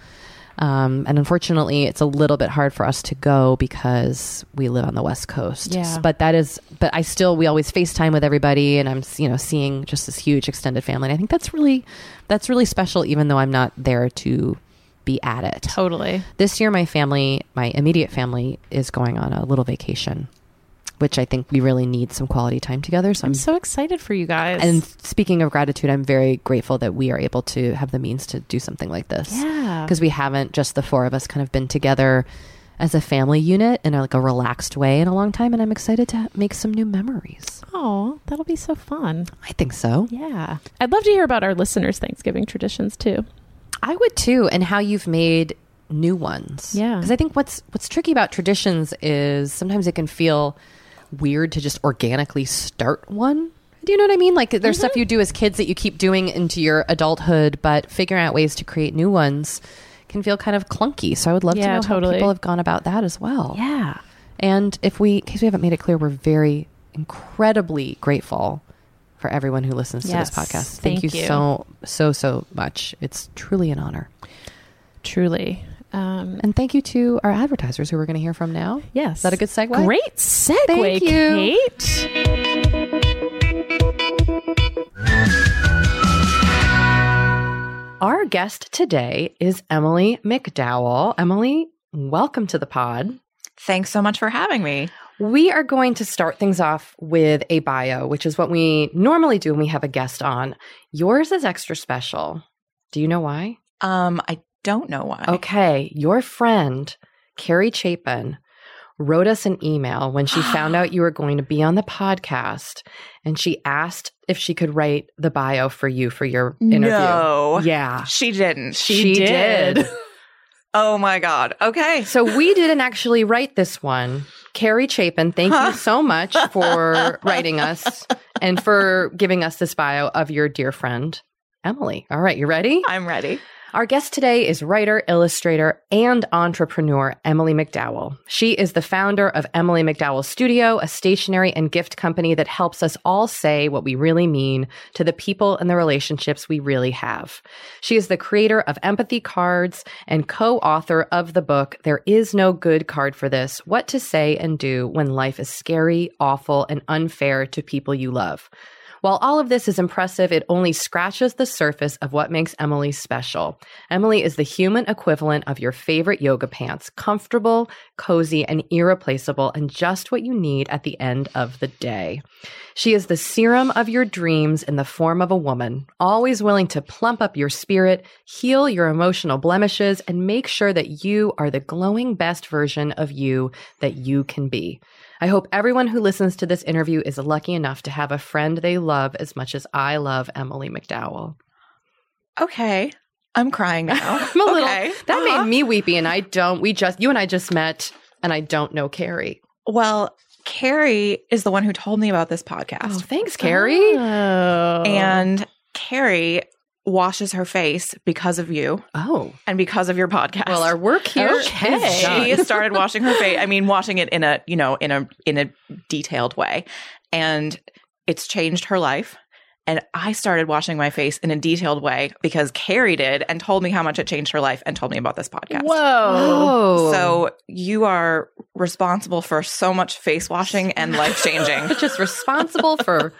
Um, and unfortunately, it's a little bit hard for us to go because we live on the West Coast. Yeah. But that is, but I still, we always FaceTime with everybody, and I'm, you know, seeing just this huge extended family. And I think that's really, that's really special, even though I'm not there to be at it. Totally. This year, my family, my immediate family, is going on a little vacation, which I think we really need some quality time together. So I'm I'm so excited for you guys. And speaking of gratitude, I'm very grateful that we are able to have the means to do something like this. Yeah. Because we haven't, just the four of us, kind of been together as a family unit in a, like a relaxed way in a long time. And I'm excited to make some new memories. Oh, that'll be so fun. I think so. Yeah. I'd love to hear about our listeners' Thanksgiving traditions too. I would too. And how you've made new ones. Yeah. Because I think what's what's tricky about traditions is sometimes it can feel weird to just organically start one. Do you know what I mean? Like there's mm-hmm. stuff you do as kids that you keep doing into your adulthood, but figuring out ways to create new ones can feel kind of clunky. So I would love yeah, to know totally. how people have gone about that as well. Yeah. And if we, in case we haven't made it clear, we're very incredibly grateful for everyone who listens yes. to this podcast. Thank, Thank you, you so, so, so much. It's truly an honor. Truly. Um, and thank you to our advertisers who we're going to hear from now. Yes. Is that a good segue? Great segue, Thank you. Kate. Our guest today is Emily McDowell. Emily, welcome to the pod. Thanks so much for having me. We are going to start things off with a bio, which is what we normally do when we have a guest on. Yours is extra special. Do you know why? Um, I don't know why. Okay. Your friend, Carrie Chapin, wrote us an email when she found out you were going to be on the podcast, and she asked if she could write the bio for you for your interview. No. Yeah. She didn't. She, She did. did. Oh my God. Okay. So we didn't actually write this one. Carrie Chapin, thank you so much for writing us and for giving us this bio of your dear friend, Emily. All right, you ready? I'm ready. Our guest today is writer, illustrator, and entrepreneur Emily McDowell. She is the founder of Emily McDowell Studio, a stationery and gift company that helps us all say what we really mean to the people and the relationships we really have. She is the creator of Empathy Cards and co-author of the book, There Is No Good Card for This, What to Say and Do When Life is Scary, Awful, and Unfair to People You Love. While all of this is impressive, it only scratches the surface of what makes Emily special. Emily is the human equivalent of your favorite yoga pants, comfortable, cozy, and irreplaceable, and just what you need at the end of the day. She is the serum of your dreams in the form of a woman, always willing to plump up your spirit, heal your emotional blemishes, and make sure that you are the glowing best version of you that you can be. I hope everyone who listens to this interview is lucky enough to have a friend they love as much as I love Emily McDowell. Okay. I'm crying now. I'm a little, okay. That uh-huh. made me weepy, and I don't, we just, you and I just met, and I don't know Carrie. Well, Carrie is the one who told me about this podcast. Oh, thanks, Carrie. Oh. And Carrie washes her face because of you. Oh. And because of your podcast. Well, our work here Okay. is done. She started washing her face. I mean, washing it in a, you know, in a in a detailed way. And it's changed her life. And I started washing my face in a detailed way because Carrie did and told me how much it changed her life and told me about this podcast. Whoa. Oh. So you are responsible for so much face washing and life changing. Just responsible for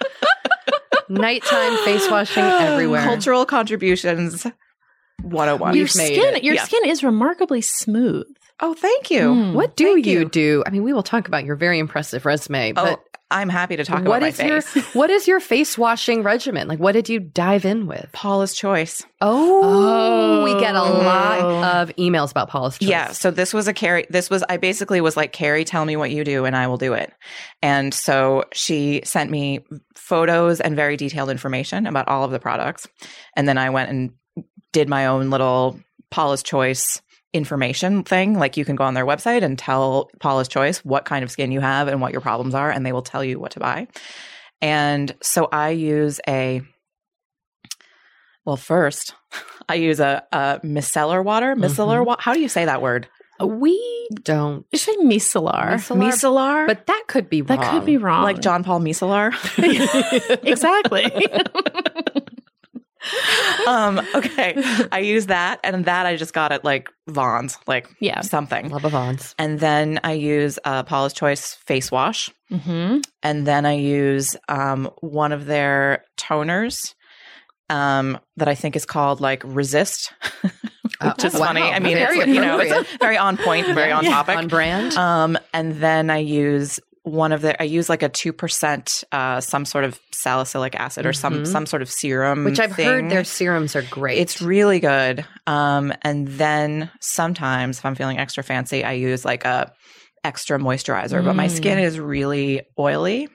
nighttime face washing everywhere. Cultural contributions one oh one. Your You've made skin, it. your Yeah. skin is remarkably smooth. Oh, thank you. Mm. What do Thank you, you. do? I mean, we will talk about your very impressive resume, but Oh, I'm happy to talk What about my is your face. what is your face washing regimen? Like, what did you dive in with? Paula's Choice. Oh, we get a lot of emails about Paula's Choice. Yeah. So this was a Carrie. This was, I basically was like, Carrie, tell me what you do and I will do it. And so she sent me photos and very detailed information about all of the products. And then I went and did my own little Paula's Choice information thing. Like you can go on their website and tell Paula's Choice what kind of skin you have and what your problems are, and they will tell you what to buy. And so I use a, well, first I use a, a micellar water, micellar Mm-hmm. water. How do you say that word? We don't. You say micellar. Micellar, Micellar? but that could be wrong. That could be wrong. Like John Paul Micellar? Exactly. um, okay. I use that, and that I just got at like Vaughn's, like Yeah. something. Love Avons. And then I use uh, Paula's Choice face wash. Mm-hmm. And then I use um, one of their toners um, that I think is called like Resist, which Uh, is wow. funny. I mean, Very it's, you know, appropriate. it's very on point, very on topic. On brand. Um, and then I use one of the, I use like a two percent, uh, some sort of salicylic acid or some, Mhm. some sort of serum. Which I've thing. heard their serums are great. It's really good. Um, and then sometimes if I'm feeling extra fancy, I use like a extra moisturizer, but my Mm. skin is really oily.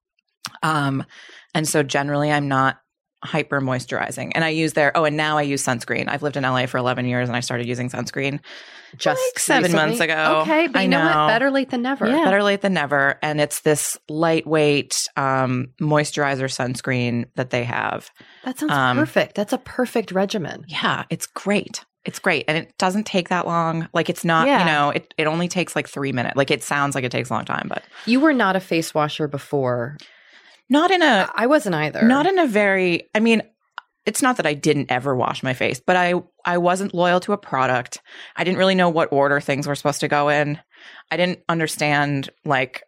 Um, and so generally I'm not hyper moisturizing, and I use their, oh, and now I use sunscreen. I've lived in L A for eleven years and I started using sunscreen just like seven recently. months ago. Okay, but I you know, know. what? Better late than never. Yeah. Better late than never. And it's this lightweight um, moisturizer sunscreen that they have. That sounds Um, perfect. That's a perfect regimen. Yeah, it's great. It's great. And it doesn't take that long. Like it's not, Yeah. you know, it, it only takes like three minutes. Like it sounds like it takes a long time, but You were not a face washer before. not in a, I wasn't either. not in a very, I mean, it's not that I didn't ever wash my face, but I, I wasn't loyal to a product. I didn't really know what order things were supposed to go in. I didn't understand like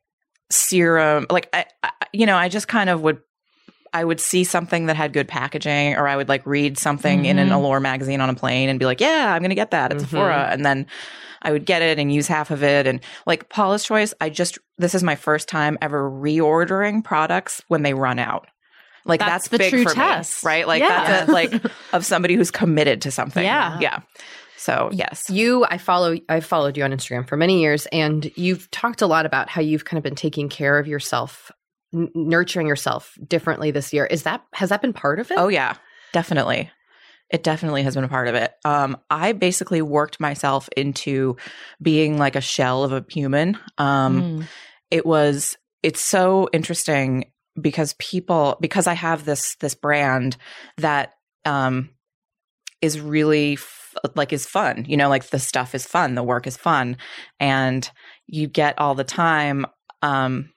serum. Like, I, I you know, I just kind of would, I would see something that had good packaging, or I would like read something in an Mhm. Allure magazine on a plane and be like, yeah, I'm going to get that at Mhm. Sephora. And then I would get it and use half of it. And like Paula's Choice, I just, this is my first time ever reordering products when they run out. Like That's that's, the big true for test. me, right? Like Yeah. that's a, like of somebody who's committed to something. Yeah. Yeah. So yes. You, I follow, I've followed you on Instagram for many years, and you've talked a lot about how you've kind of been taking care of yourself, n- nurturing yourself differently this year. Is that, has that been part of it? Oh yeah, definitely. It definitely has been a part of it. Um, I basically worked myself into being like a shell of a human. Um, Mm. It was, it's so interesting because people, because I have this, this brand that, um, is really f- like is fun, you know, like the stuff is fun, the work is fun. And you get all the time, um,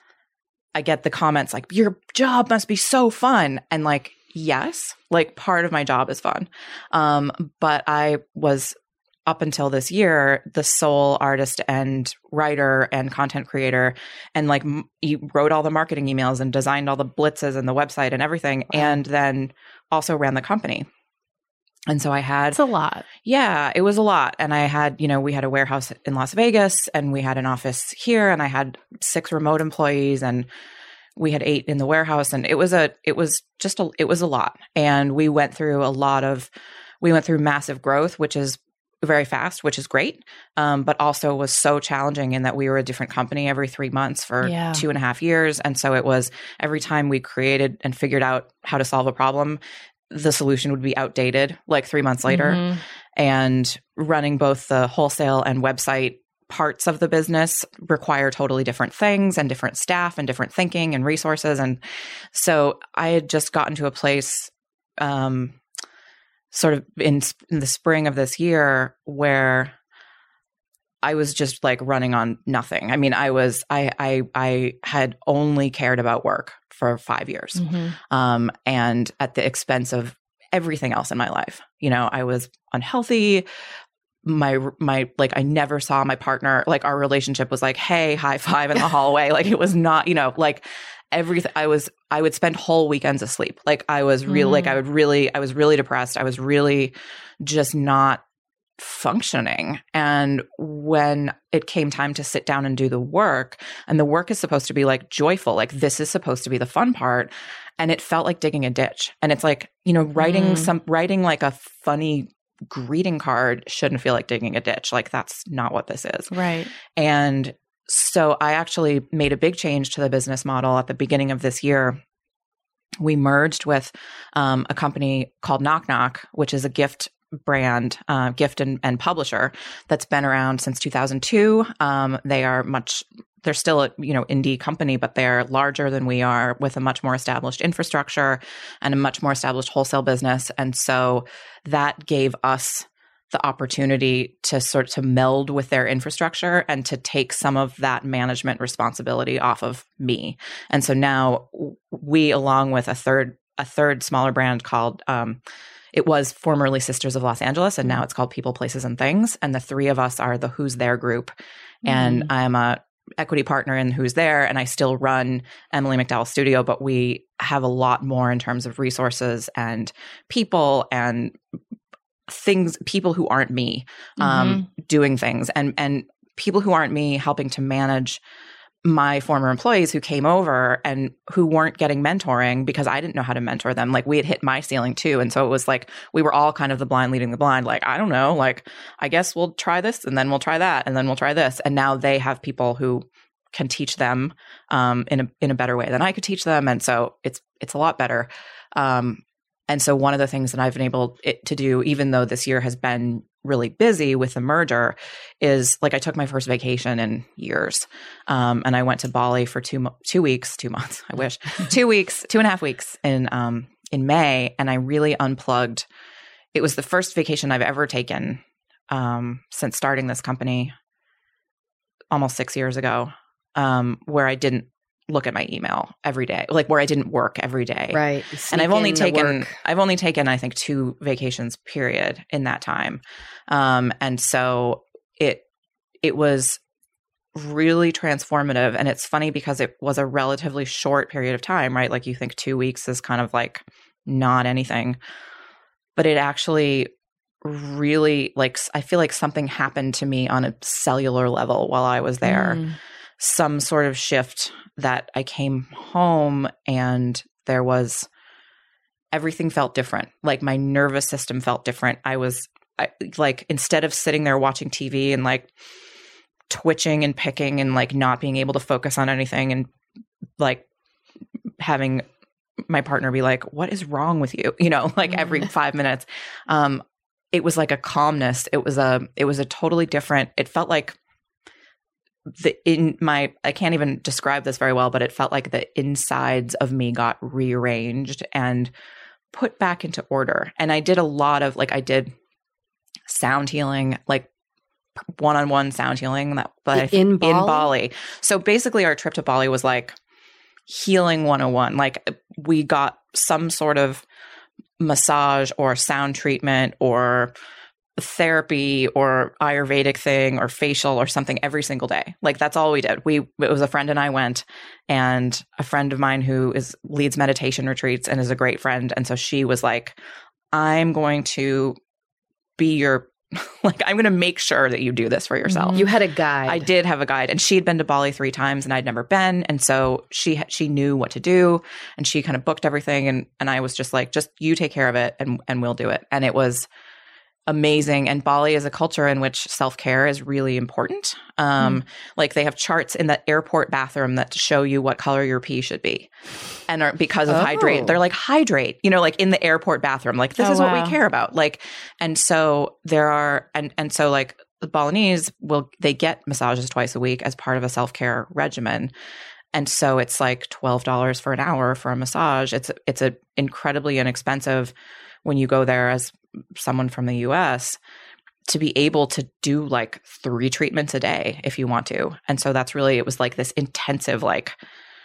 I get the comments like, your job must be so fun. And like, yes, like part of my job is fun. Um, but I was up until this year, the sole artist and writer and content creator, and like m- you wrote all the marketing emails and designed all the blitzes and the website and everything. And then also ran the company. And so I had, It's a lot. yeah, it was a lot. And I had, you know, we had a warehouse in Las Vegas and we had an office here, and I had six remote employees, and we had eight in the warehouse. And it was a, it was just a, it was a lot. And we went through a lot of, we went through massive growth, which is very fast, which is great. Um, but also was so challenging in that we were a different company every three months for Yeah. two and a half years. And so it was every time we created and figured out how to solve a problem, the solution would be outdated like three months later. Mhm. And running both the wholesale and website parts of the business require totally different things and different staff and different thinking and resources. And so I had just gotten to a place, um, sort of in, in the spring of this year where I was just like running on nothing. I mean, I was, I, I, I had only cared about work for five years. Mhm. Um, and at the expense of everything else in my life. You know, I was unhealthy. My, my, like, I never saw my partner. Like, our relationship was like, hey, high five in the hallway. Like, it was not, you know, like everything. I was, I would spend whole weekends asleep. Like, I was real, Mm. like, I would really, I was really depressed. I was really just not functioning. And when it came time to sit down and do the work, and the work is supposed to be like joyful, like this is supposed to be the fun part. And it felt like digging a ditch. And it's like, you know, writing mm. some, writing like a funny greeting card shouldn't feel like digging a ditch. Like that's not what this is. Right. And so I actually made a big change to the business model at the beginning of this year. We merged with um, a company called Knock Knock, which is a gift brand, uh, gift and, and publisher that's been around since two thousand two. Um, they are much, they're still a, you know, indie company, but they're larger than we are, with a much more established infrastructure and a much more established wholesale business. And so that gave us the opportunity to sort of to meld with their infrastructure and to take some of that management responsibility off of me. And so now we, along with a third, a third smaller brand called, um, it was formerly Sisters of Los Angeles, and now it's called People, Places, and Things. And the three of us are the Who's There group. Mm-hmm. And I'm a equity partner in Who's There, and I still run Emily McDowell Studio, but we have a lot more in terms of resources and people and things, people who aren't me, um, mm-hmm. doing things, and and people who aren't me helping to manage my former employees who came over and who weren't getting mentoring because I didn't know how to mentor them. Like we had hit my ceiling too. And so it was like, we were all kind of the blind leading the blind. Like, I don't know, like, I guess we'll try this and then we'll try that and then we'll try this. And now they have people who can teach them um, in a, in a better way than I could teach them. And so it's, it's a lot better. Um, and so one of the things that I've been able it, to do, even though this year has been really busy with the merger, is like I took my first vacation in years. Um, and I went to Bali for two, two weeks, two months, I wish, two weeks, two and a half weeks in, um, in May. And I really unplugged. It was the first vacation I've ever taken, um, since starting this company almost six years ago, um, where I didn't look at my email every day, like where I didn't work every day. Right. And I've only taken, I've only taken, I think, two vacations period in that time. Um, and so it, it was really transformative. And it's funny because it was a relatively short period of time, right? Like you think two weeks is kind of like not anything, but it actually really, like, I feel like something happened to me on a cellular level while I was there. Mm. Some sort of shift that I came home and there was, everything felt different. Like my nervous system felt different. I was I, like, instead of sitting there watching T V and like twitching and picking and like not being able to focus on anything and like having my partner be like, what is wrong with you? You know, like every five minutes. Um, it was like a calmness. It was a, it was a totally different, it felt like the in my I can't even describe this very well, but it felt like the insides of me got rearranged and put back into order. And I did a lot of like I did sound healing, like one-on-one sound healing that but in Bali? in Bali. So basically our trip to Bali was like healing one oh one. Like we got some sort of massage or sound treatment or therapy or Ayurvedic thing or facial or something every single day. Like that's all we did. We, it was a friend and I went, and a friend of mine who is leads meditation retreats and is a great friend. And so she was like, I'm going to be your, like, I'm going to make sure that you do this for yourself. You had a guide. I did have a guide, and she'd been to Bali three times and I'd never been. And so she, she knew what to do, and she kind of booked everything. And, and I was just like, just you take care of it and, and we'll do it. And it was amazing. And Bali is a culture in which self-care is really important. Um, mm. Like they have charts in the airport bathroom that show you what color your pee should be. And are, because of oh. hydrate, they're like, hydrate, you know, like in the airport bathroom, like this oh, is wow. what we care about. Like, and so there are, and, and so like the Balinese will, they get massages twice a week as part of a self-care regimen. And so it's like twelve dollars for an hour for a massage. It's, it's a incredibly inexpensive when you go there as someone from the U S to be able to do like three treatments a day if you want to. And so that's really, it was like this intensive, like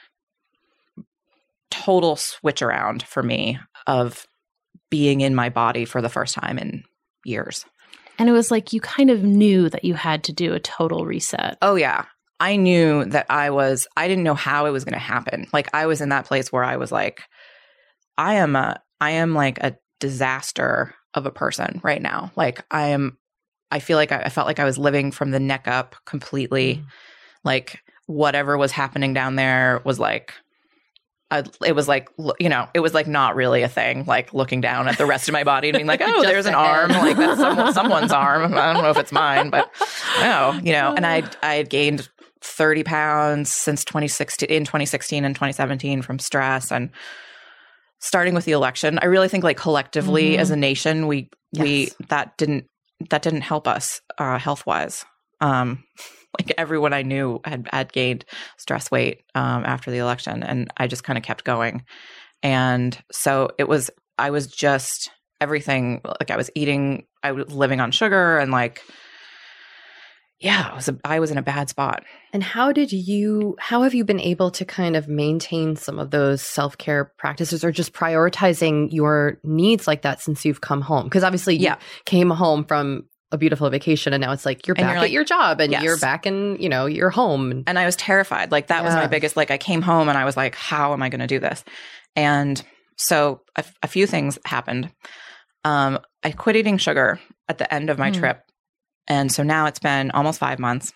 total switch around for me of being in my body for the first time in years. And it was like, you kind of knew that you had to do a total reset. Oh yeah. I knew that I was, I didn't know how it was going to happen. Like I was in that place where I was like, I am a, I am like a disaster of a person right now. Like I am I feel like I, I felt like I was living from the neck up completely. Mm. Like whatever was happening down there was like, I, it was like, you know, it was like not really a thing, like looking down at the rest of my body and being like, oh, there's an arm. Like that's some, someone's arm. I don't know if it's mine, but no, you know, and I I had gained thirty pounds since twenty sixteen, in twenty sixteen and twenty seventeen from stress. And starting with the election, I really think like collectively mm-hmm. as a nation, we, yes. we, that didn't, that didn't help us uh, health wise. Um, Like everyone I knew had, had gained stress weight um, after the election, and I just kind of kept going. And so it was, I was just everything, like I was eating, I was living on sugar and like, yeah, I was, a, I was in a bad spot. And how did you, how have you been able to kind of maintain some of those self-care practices or just prioritizing your needs like that since you've come home? Because obviously you yeah. came home from a beautiful vacation and now it's like you're back you're like, at your job and yes. you're back in, you know, your home. And I was terrified. Like that yeah. was my biggest, like I came home and I was like, how am I going to do this? And so a, a few things happened. Um, I quit eating sugar at the end of my mm. trip. And so now it's been almost five months.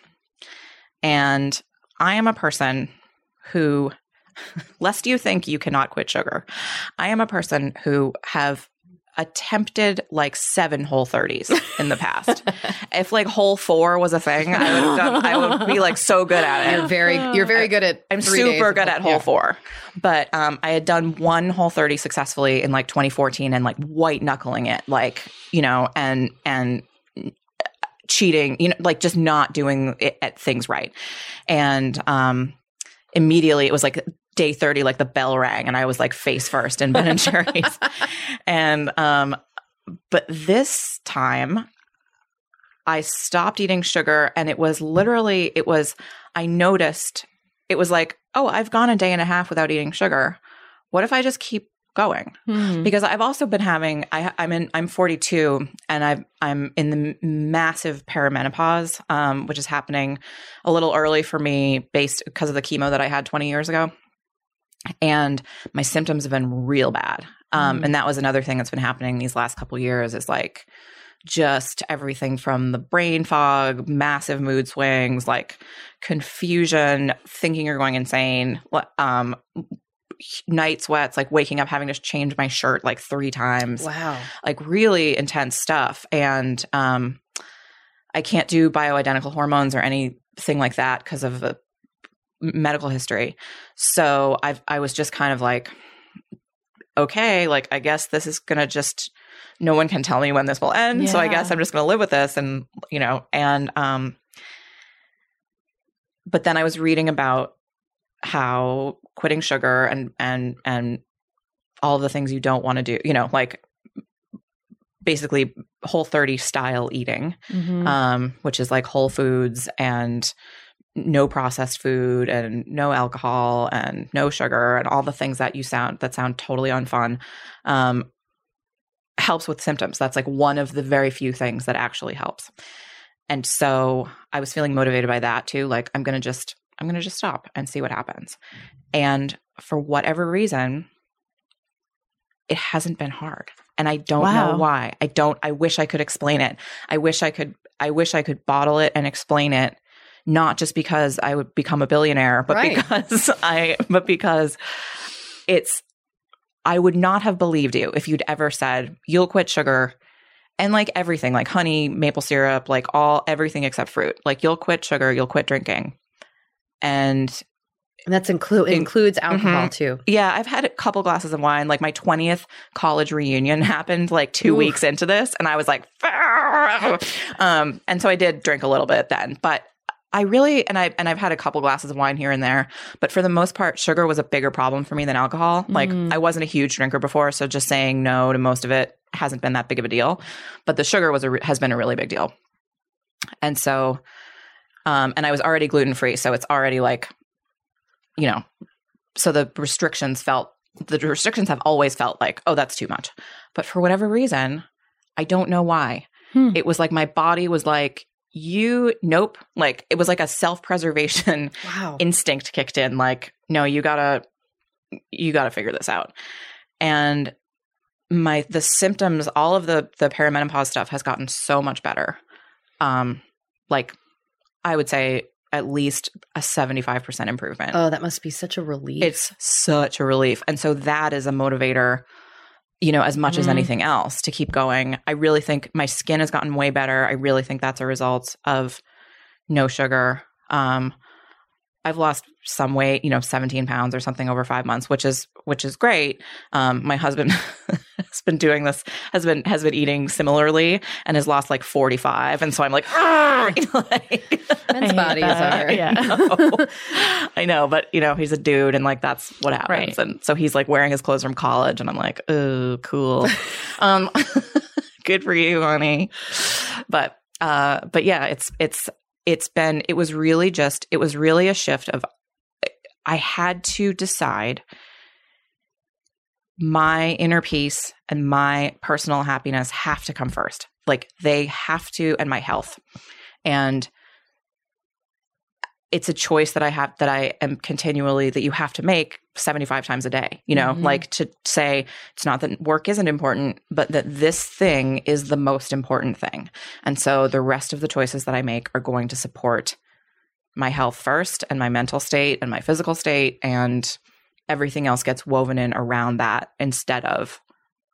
And I am a person who, lest you think you cannot quit sugar, I am a person who have attempted like seven Whole thirties in the past. If like Whole four was a thing, I would have done, I would be like so good at it. You're very, you're very good at. I'm super good at Whole yeah. four, but um, I had done one Whole thirty successfully in like twenty fourteen and like white knuckling it, like you know, and and cheating, you know, like just not doing it, at things right, and um, immediately it was like. Day thirty, like the bell rang and I was like face first in Ben and Jerry's. and, um, but this time I stopped eating sugar and it was literally, it was, I noticed it was like, oh, I've gone a day and a half without eating sugar. What if I just keep going? Mm-hmm. Because I've also been having, I, I'm in, I'm forty-two and I've, I'm in the massive perimenopause, um, which is happening a little early for me based because of the chemo that I had twenty years ago. And my symptoms have been real bad. Um, mm. And that was another thing that's been happening these last couple of years is like just everything from the brain fog, massive mood swings, like confusion, thinking you're going insane, um, night sweats, like waking up having to change my shirt like three times. Wow. Like really intense stuff. And um, I can't do bioidentical hormones or anything like that because of the medical history. So I've, I was just kind of like, okay, like, I guess this is going to just, no one can tell me when this will end. Yeah. So I guess I'm just going to live with this and, you know, and, um, but then I was reading about how quitting sugar and, and, and all the things you don't want to do, you know, like basically Whole thirty style eating, mm-hmm. um, which is like whole foods and no processed food and no alcohol and no sugar and all the things that you sound that sound totally unfun, um, helps with symptoms. That's like one of the very few things that actually helps. And so I was feeling motivated by that too. Like I'm going to just, I'm going to just stop and see what happens. And for whatever reason, it hasn't been hard. And I don't wow. know why. I don't, I wish I could explain it. I wish I could, I wish I could bottle it and explain it. Not just because I would become a billionaire, but right. because I, but because it's, I would not have believed you if you'd ever said, you'll quit sugar and like everything, like honey, maple syrup, like all, everything except fruit. Like you'll quit sugar, you'll quit drinking. And, and that's include includes alcohol mm-hmm. too. Yeah. I've had a couple glasses of wine. Like my twentieth college reunion happened like two Ooh. weeks into this. And I was like, um, and so I did drink a little bit then, but I really, and I, and I've had a couple glasses of wine here and there, but for the most part, sugar was a bigger problem for me than alcohol. Like mm. I wasn't a huge drinker before. So just saying no to most of it hasn't been that big of a deal, but the sugar was a, has been a really big deal. And so, um, and I was already gluten-free. So it's already like, you know, so the restrictions felt, the restrictions have always felt like, oh, that's too much. But for whatever reason, I don't know why. Hmm. It was like my body was like, you, nope. Like it was like a self-preservation wow. instinct kicked in. Like, no, you gotta, you gotta figure this out. And my, the symptoms, all of the, the perimenopause stuff has gotten so much better. um, like I would say at least a seventy-five percent improvement. Oh, that must be such a relief. It's such a relief. And so that is a motivator, you know, as much mm-hmm. as anything else to keep going. I really think my skin has gotten way better. I really think that's a result of no sugar. Um, I've lost some weight, you know, seventeen pounds or something over five months, which is, which is great. Um, my husband has been doing this, has been, has been eating similarly and has lost like forty-five. And so I'm like, like men's bodies that. are, yeah. I know. I know, but you know, he's a dude and like, that's what happens. Right. And so he's like wearing his clothes from college and I'm like, oh, cool. um, good for you, honey. But, uh, but yeah, it's, it's, It's been, it was really just, it was really a shift of, I had to decide my inner peace and my personal happiness have to come first. Like they have to, and my health. And it's a choice that I have, that I am continually, that you have to make seventy-five times a day, you know, mm-hmm. like to say it's not that work isn't important, but that this thing is the most important thing. And so the rest of the choices that I make are going to support my health first and my mental state and my physical state, and everything else gets woven in around that instead of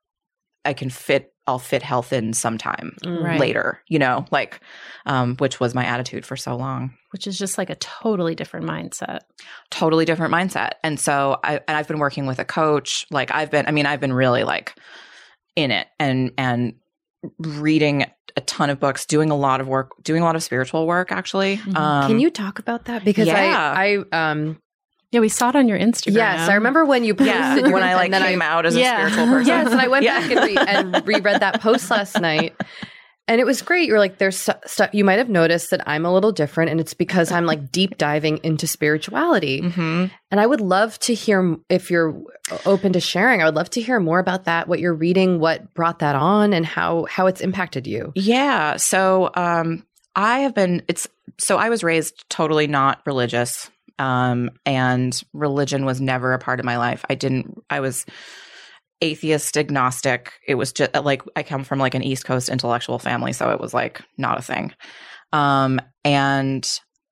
I can fit, I'll fit health in sometime Right. later, you know, like, um, which was my attitude for so long. Which is just like a totally different mindset. Totally different mindset. And so I, and I've been working with a coach. Like I've been, I mean, I've been really like in it and, and reading a ton of books, doing a lot of work, doing a lot of spiritual work, actually. Mm-hmm. Um, Can you talk about that? Because yeah. I, I, um, Yeah, we saw it on your Instagram. yes, I remember when you posted yeah, your- when I like and then came I, out as Yeah. a spiritual person. Yes, and I went Yeah. back and, re- and reread that post last night. And it was great. You're like, there's stu- stuff you might have noticed that I'm a little different, and it's because I'm like deep diving into spirituality. Mm-hmm. And I would love to hear, if you're open to sharing, I would love to hear more about that, what you're reading, what brought that on, and how how it's impacted you. Yeah. So um, I have been, it's, so I was raised totally not religious. Um, and religion was never a part of my life. I didn't, I was atheist, agnostic. It was just like, I come from like an East Coast intellectual family. So it was like not a thing. Um, and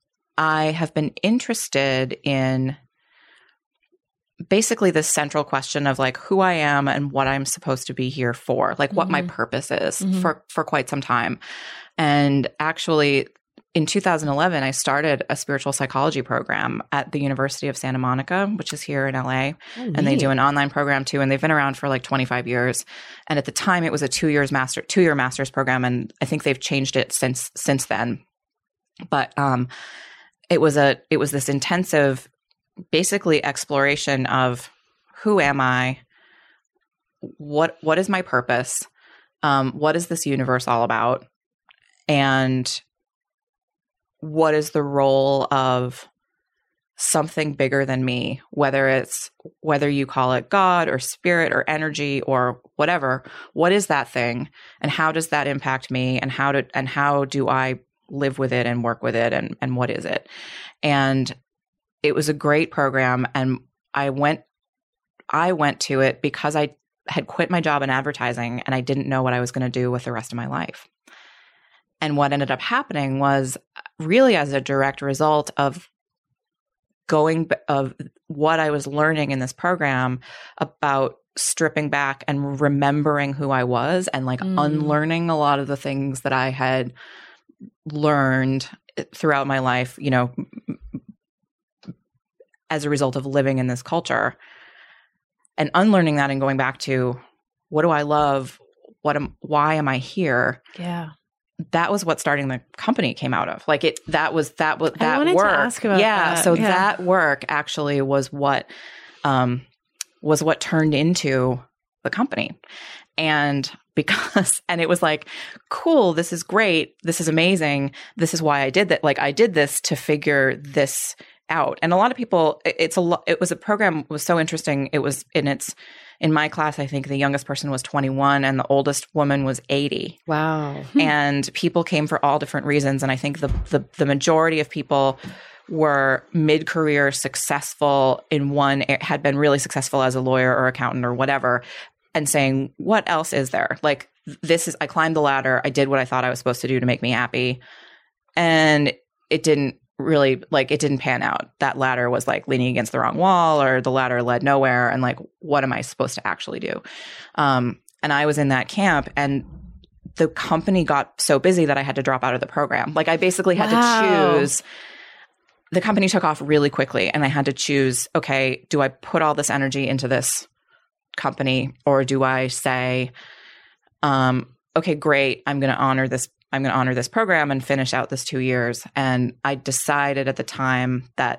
I have been interested in basically the central question of like who I am and what I'm supposed to be here for, like what Mm-hmm. my purpose is Mm-hmm. for, for quite some time. And actually, in two thousand eleven, I started a spiritual psychology program at the University of Santa Monica, which is here in L A. Oh, And they do an online program too. And they've been around for like twenty-five years. And at the time it was a two years master, two year master's program. And I think they've changed it since, since then. But, um, it was a, it was this intensive, basically exploration of who am I? What, what is my purpose? Um, what is this universe all about? And what is the role of something bigger than me, whether it's, whether you call it God or spirit or energy or whatever, what is that thing? And how does that impact me? And how do, and how do I live with it and work with it? And, and what is it? And it was a great program. And I went, I went to it because I had quit my job in advertising and I didn't know what I was going to do with the rest of my life. And what ended up happening was really as a direct result of going of what I was learning in this program about stripping back and remembering who I was and like Mm. unlearning a lot of the things that I had learned throughout my life, you know, as a result of living in this culture, and unlearning that and going back to what do I love? What am, why am I here? Yeah. That was what starting the company came out of. Like it, that was, that was, I that wanted to work. ask about yeah. that. So Yeah. that work actually was what, um, was what turned into the company. And because, and it was like, cool, this is great. This is amazing. This is why I did that. Like I did this to figure this out. And a lot of people, it- it's a lot, it was a program was so interesting. It was in its, in my class, I think the youngest person was twenty-one and the oldest woman was eighty. Wow. And people came for all different reasons. And I think the, the, the majority of people were mid-career successful in one, had been really successful as a lawyer or accountant or whatever, and saying, what else is there? Like, this is, I climbed the ladder. I did what I thought I was supposed to do to make me happy. And it didn't really, like, it didn't pan out. That ladder was like leaning against the wrong wall, or the ladder led nowhere. And like, what am I supposed to actually do? Um, and I was in that camp, and the company got so busy that I had to drop out of the program. Like, I basically had Wow. to choose. The company took off really quickly, and I had to choose, okay, do I put all this energy into this company, or do I say, um, okay, great, I'm going to honor this. I'm going to honor this program and finish out this two years. And I decided at the time that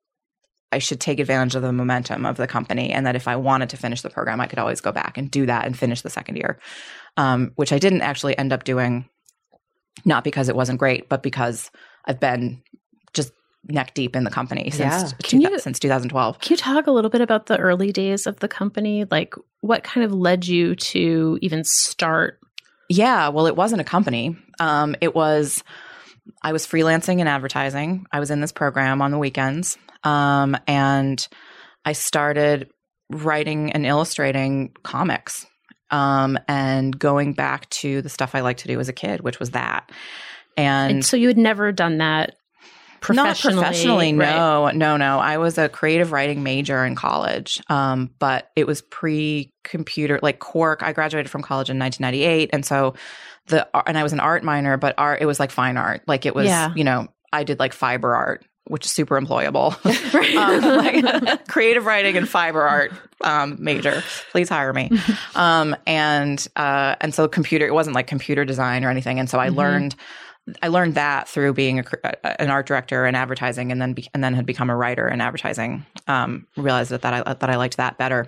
I should take advantage of the momentum of the company, and that if I wanted to finish the program, I could always go back and do that and finish the second year, um, which I didn't actually end up doing, not because it wasn't great, but because I've been just neck deep in the company since, Yeah. two, Can you- since two thousand twelve. Can you talk a little bit about the early days of the company? Like, what kind of led you to even start? Yeah, well, it wasn't a company. Um, it was, I was freelancing in advertising. I was in this program on the weekends. Um, and I started writing and illustrating comics, um, and going back to the stuff I liked to do as a kid, which was that. And, And so you had never done that professionally? Not professionally, right? no, no, no. I was a creative writing major in college, um, but it was pre-computer, like Quark. I graduated from college in nineteen ninety-eight, and so the and I was an art minor, but art it was like fine art, like it was, Yeah. you know, I did like fiber art, which is super employable. um, like, creative writing and fiber art um, major. Please hire me. Um, and uh, and so computer, it wasn't like computer design or anything, and so I Mm-hmm. learned. I learned that through being a, an art director in advertising, and then be, and then had become a writer in advertising. Um, realized that, that I that I liked that better,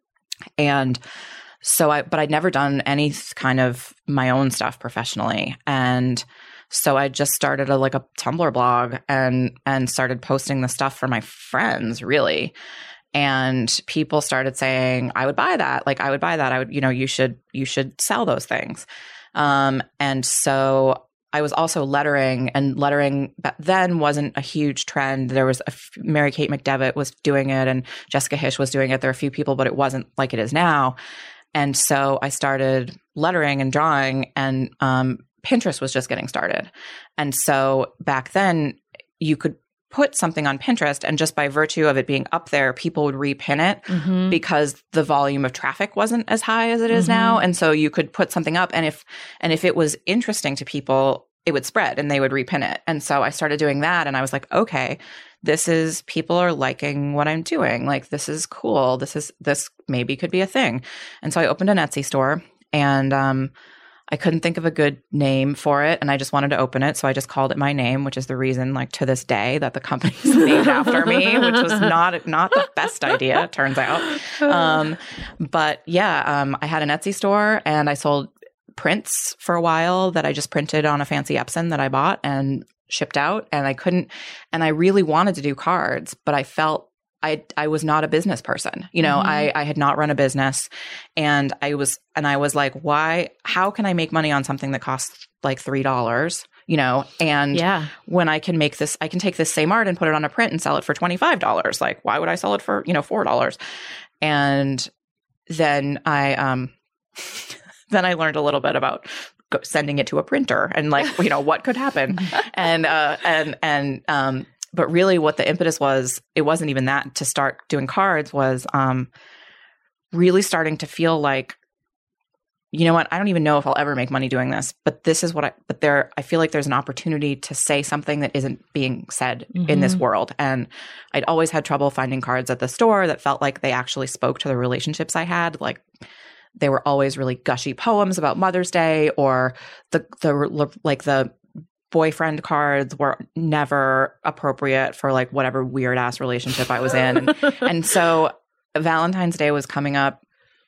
and so I. But I'd never done any kind of my own stuff professionally, and so I just started a like a Tumblr blog and and started posting the stuff for my friends, really. And people started saying, "I would buy that. Like I would buy that. I would, you know, you should you should sell those things." Um, and so. I was also lettering, and lettering back then wasn't a huge trend. There was a f- Mary Kate McDevitt was doing it, and Jessica Hish was doing it. There were a few people, but it wasn't like it is now. And so I started lettering and drawing, and um, Pinterest was just getting started. And so back then, you could put something on Pinterest, and just by virtue of it being up there, people would repin it Mm-hmm. because the volume of traffic wasn't as high as it is Mhm. now. And so you could put something up, and if and if it was interesting to people, it would spread and they would repin it. And so I started doing that, and I was like, okay, this is, people are liking what I'm doing. Like, this is cool. This is, this maybe could be a thing. And so I opened an Etsy store, and um, I couldn't think of a good name for it, and I just wanted to open it. So I just called it my name, which is the reason, like, to this day that the company's named after me, which was not not the best idea, it turns out. Um, but yeah, um, I had an Etsy store, and I sold prints for a while that I just printed on a fancy Epson that I bought and shipped out. And I couldn't, and I really wanted to do cards, but I felt I I was not a business person. You know, Mhm. I I had not run a business, and I was and I was like, why, how can I make money on something that costs like three dollars? You know, and Yeah. when I can make this, I can take this same art and put it on a print and sell it for twenty-five dollars. Like, why would I sell it for, you know, four dollars? And then I um then I learned a little bit about go- sending it to a printer and, like, you know, what could happen. and, uh, and, and, um, but really what the impetus was, it wasn't even that to start doing cards, was, um, really starting to feel like, you know what, I don't even know if I'll ever make money doing this, but this is what I, but there, I feel like there's an opportunity to say something that isn't being said in this world. And I'd always had trouble finding cards at the store that felt like they actually spoke to the relationships I had. Like, they were always really gushy poems about Mother's Day, or the, the, like the boyfriend cards were never appropriate for like whatever weird ass relationship I was in. And, and so Valentine's Day was coming up,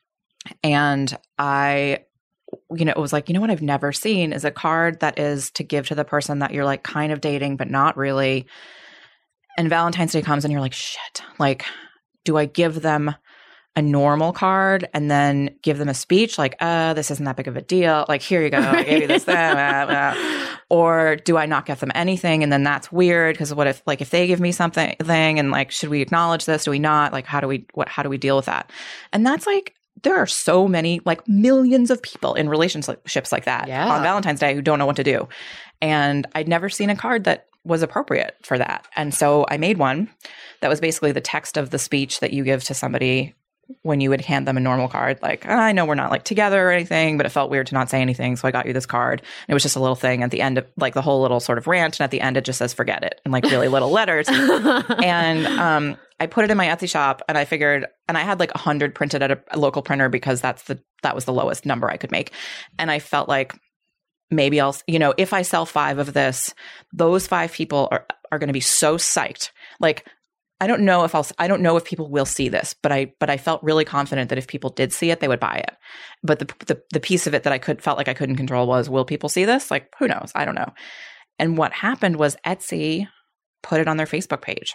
and I, you know, it was like, you know what I've never seen is a card that is to give to the person that you're like kind of dating, but not really. And Valentine's Day comes, and you're like, shit, like, do I give them a normal card and then give them a speech like, uh, this isn't that big of a deal. Like, here you go. I gave you this thing. Blah, blah. Or do I not give them anything? And then that's weird, because what if, like, if they give me something thing, and like, should we acknowledge this? Do we not? Like, how do we, what, how do we deal with that? And that's like, there are so many, like millions of people in relationships like that Yeah. on Valentine's Day who don't know what to do. And I'd never seen a card that was appropriate for that. And so I made one that was basically the text of the speech that you give to somebody when you would hand them a normal card. Like, oh, I know we're not like together or anything, but it felt weird to not say anything. So I got you this card. And it was just a little thing at the end of like the whole little sort of rant. And at the end, it just says, forget it, in like really little letters. And um, I put it in my Etsy shop and I figured, and I had like a hundred printed at a, a local printer because that's the, that was the lowest number I could make. And I felt like maybe I'll, you know, if I sell five of this, those five people are, are going to be so psyched. Like, I don't know if I'll, I don't know if people will see this, but I, but I felt really confident that if people did see it, they would buy it. But the, the, the piece of it that I could, felt like I couldn't control was, will people see this? Like, who knows? I don't know. And what happened was Etsy put it on their Facebook page.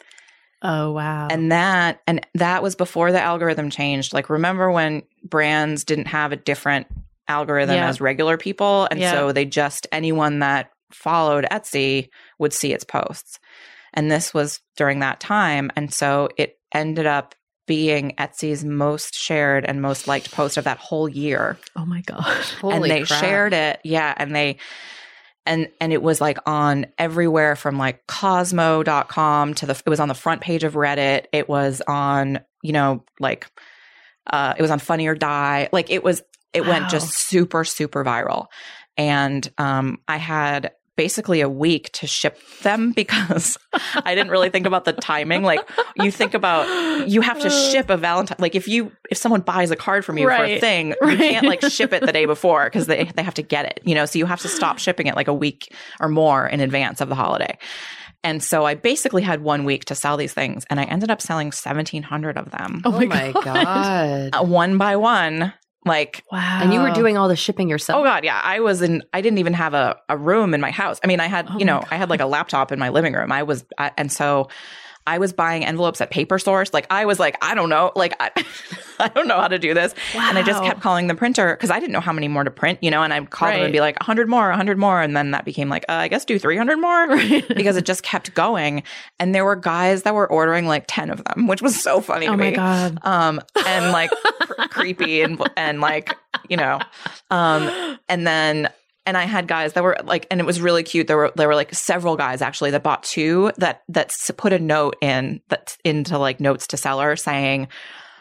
Oh, wow. And that, and that was before the algorithm changed. Like, remember when brands didn't have a different algorithm Yeah. as regular people? And Yeah. so they just, anyone that followed Etsy would see its posts. And this was during that time. And so it ended up being Etsy's most shared and most liked post of that whole year. Oh my gosh. Holy and they crap. shared it. Yeah. And they, and, and it was like on everywhere from like Cosmo dot com to the, it was on the front page of Reddit. It was on, you know, like, uh, it was on Funny or Die. Like it was, it Wow. went just super, super viral. And, um, I had basically a week to ship them because I didn't really think about the timing. Like you think about, you have to ship a Valentine. Like if you, if someone buys a card from you for a Right. thing, Right. you can't like ship it the day before because they, they have to get it, you know, so you have to stop shipping it like a week or more in advance of the holiday. And so I basically had one week to sell these things and I ended up selling seventeen hundred of them. Oh my God. God. Uh, one by one. Like, Wow. And you were doing all the shipping yourself? oh God, yeah. I was in, I didn't even have a, a room in my house. I mean, I had, Oh you my know, God. I had like a laptop in my living room. I was, I, and so I was buying envelopes at Paper Source. Like I was like, I don't know, like I, I don't know how to do this. And I just Wow. kept calling the printer because I didn't know how many more to print, you know, and I'd call them Right. and be like, a hundred more, a hundred more. And then that became like, uh, I guess do three hundred more because it just kept going. And there were guys that were ordering like ten of them, which was so funny to Oh me. my God. Um, and like cr- creepy and, and like, you know, um, and then, and I had guys that were like, and it was really cute. There were, there were like several guys actually that bought two that, that s- put a note in that into like notes to seller saying,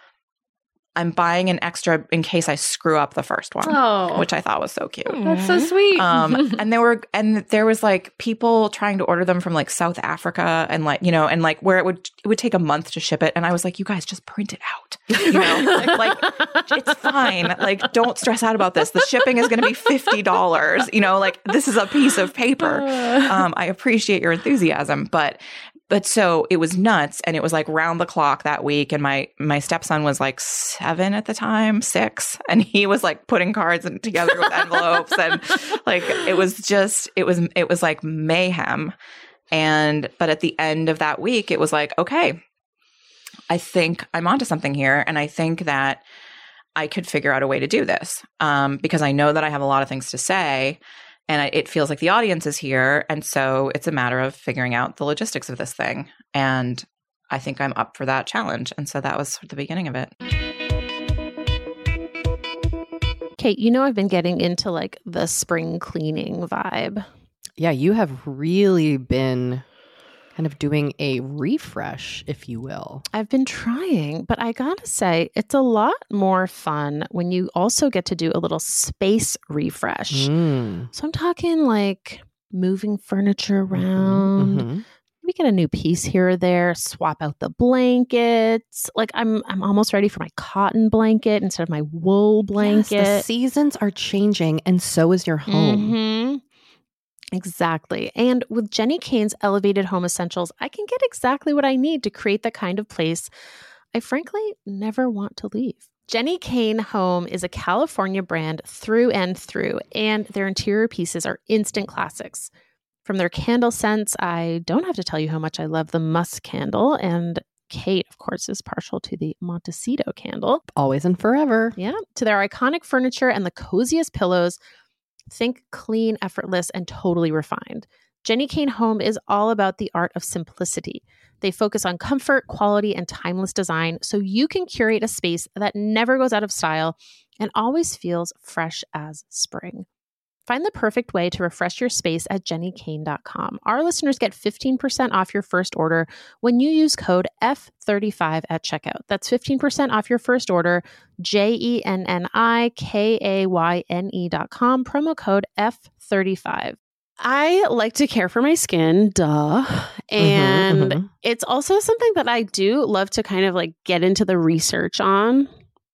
I'm buying an extra in case I screw up the first one, Oh. which I thought was so cute. That's so sweet. Um, and there were, and there was like people trying to order them from like South Africa and like, you know, and like where it would, it would take a month to ship it. And I was like, you guys just print it out, you know, like, like, it's fine. Like, don't stress out about this. The shipping is going to be fifty dollars, you know, like this is a piece of paper. Um, I appreciate your enthusiasm, but But so it was nuts and it was like round the clock that week. And my, my stepson was like seven at the time, six. And he was like putting cards in, together with envelopes and like, it was just, it was, it was like mayhem. And, but at the end of that week, it was like, okay, I think I'm onto something here. And I think that I could figure out a way to do this. Um, because I know that I have a lot of things to say. And I, it feels like the audience is here. And so it's a matter of figuring out the logistics of this thing. And I think I'm up for that challenge. And so that was the beginning of it. Kate, you know, I've been getting into like the spring cleaning vibe. Yeah, you have really been kind of doing a refresh, if you will. I've been trying, but I gotta say, it's a lot more fun when you also get to do a little space refresh. Mm. So I'm talking like moving furniture around, Mhm. maybe get a new piece here or there, swap out the blankets. Like I'm I'm almost ready for my cotton blanket instead of my wool blanket. Yes, the seasons are changing, and so is your home. Mhm. Exactly. And with Jenni Kayne's Elevated Home Essentials, I can get exactly what I need to create the kind of place I frankly never want to leave. Jenni Kayne Home is a California brand through and through, and their interior pieces are instant classics. From their candle scents, I don't have to tell you how much I love the musk candle, and Kate, of course, is partial to the Montecito candle. Always and forever. Yeah, to their iconic furniture and the coziest pillows. Think clean, effortless, and totally refined. Jenni Kayne Home is all about the art of simplicity. They focus on comfort, quality, and timeless design so you can curate a space that never goes out of style and always feels fresh as spring. Find the perfect way to refresh your space at jenny kane dot com. Our listeners get fifteen percent off your first order when you use code F thirty-five at checkout. That's fifteen percent off your first order, J E N N I K A Y N E dot com, promo code F thirty-five. I like to care for my skin, duh. And Mm-hmm, mm-hmm. it's also something that I do love to kind of like get into the research on.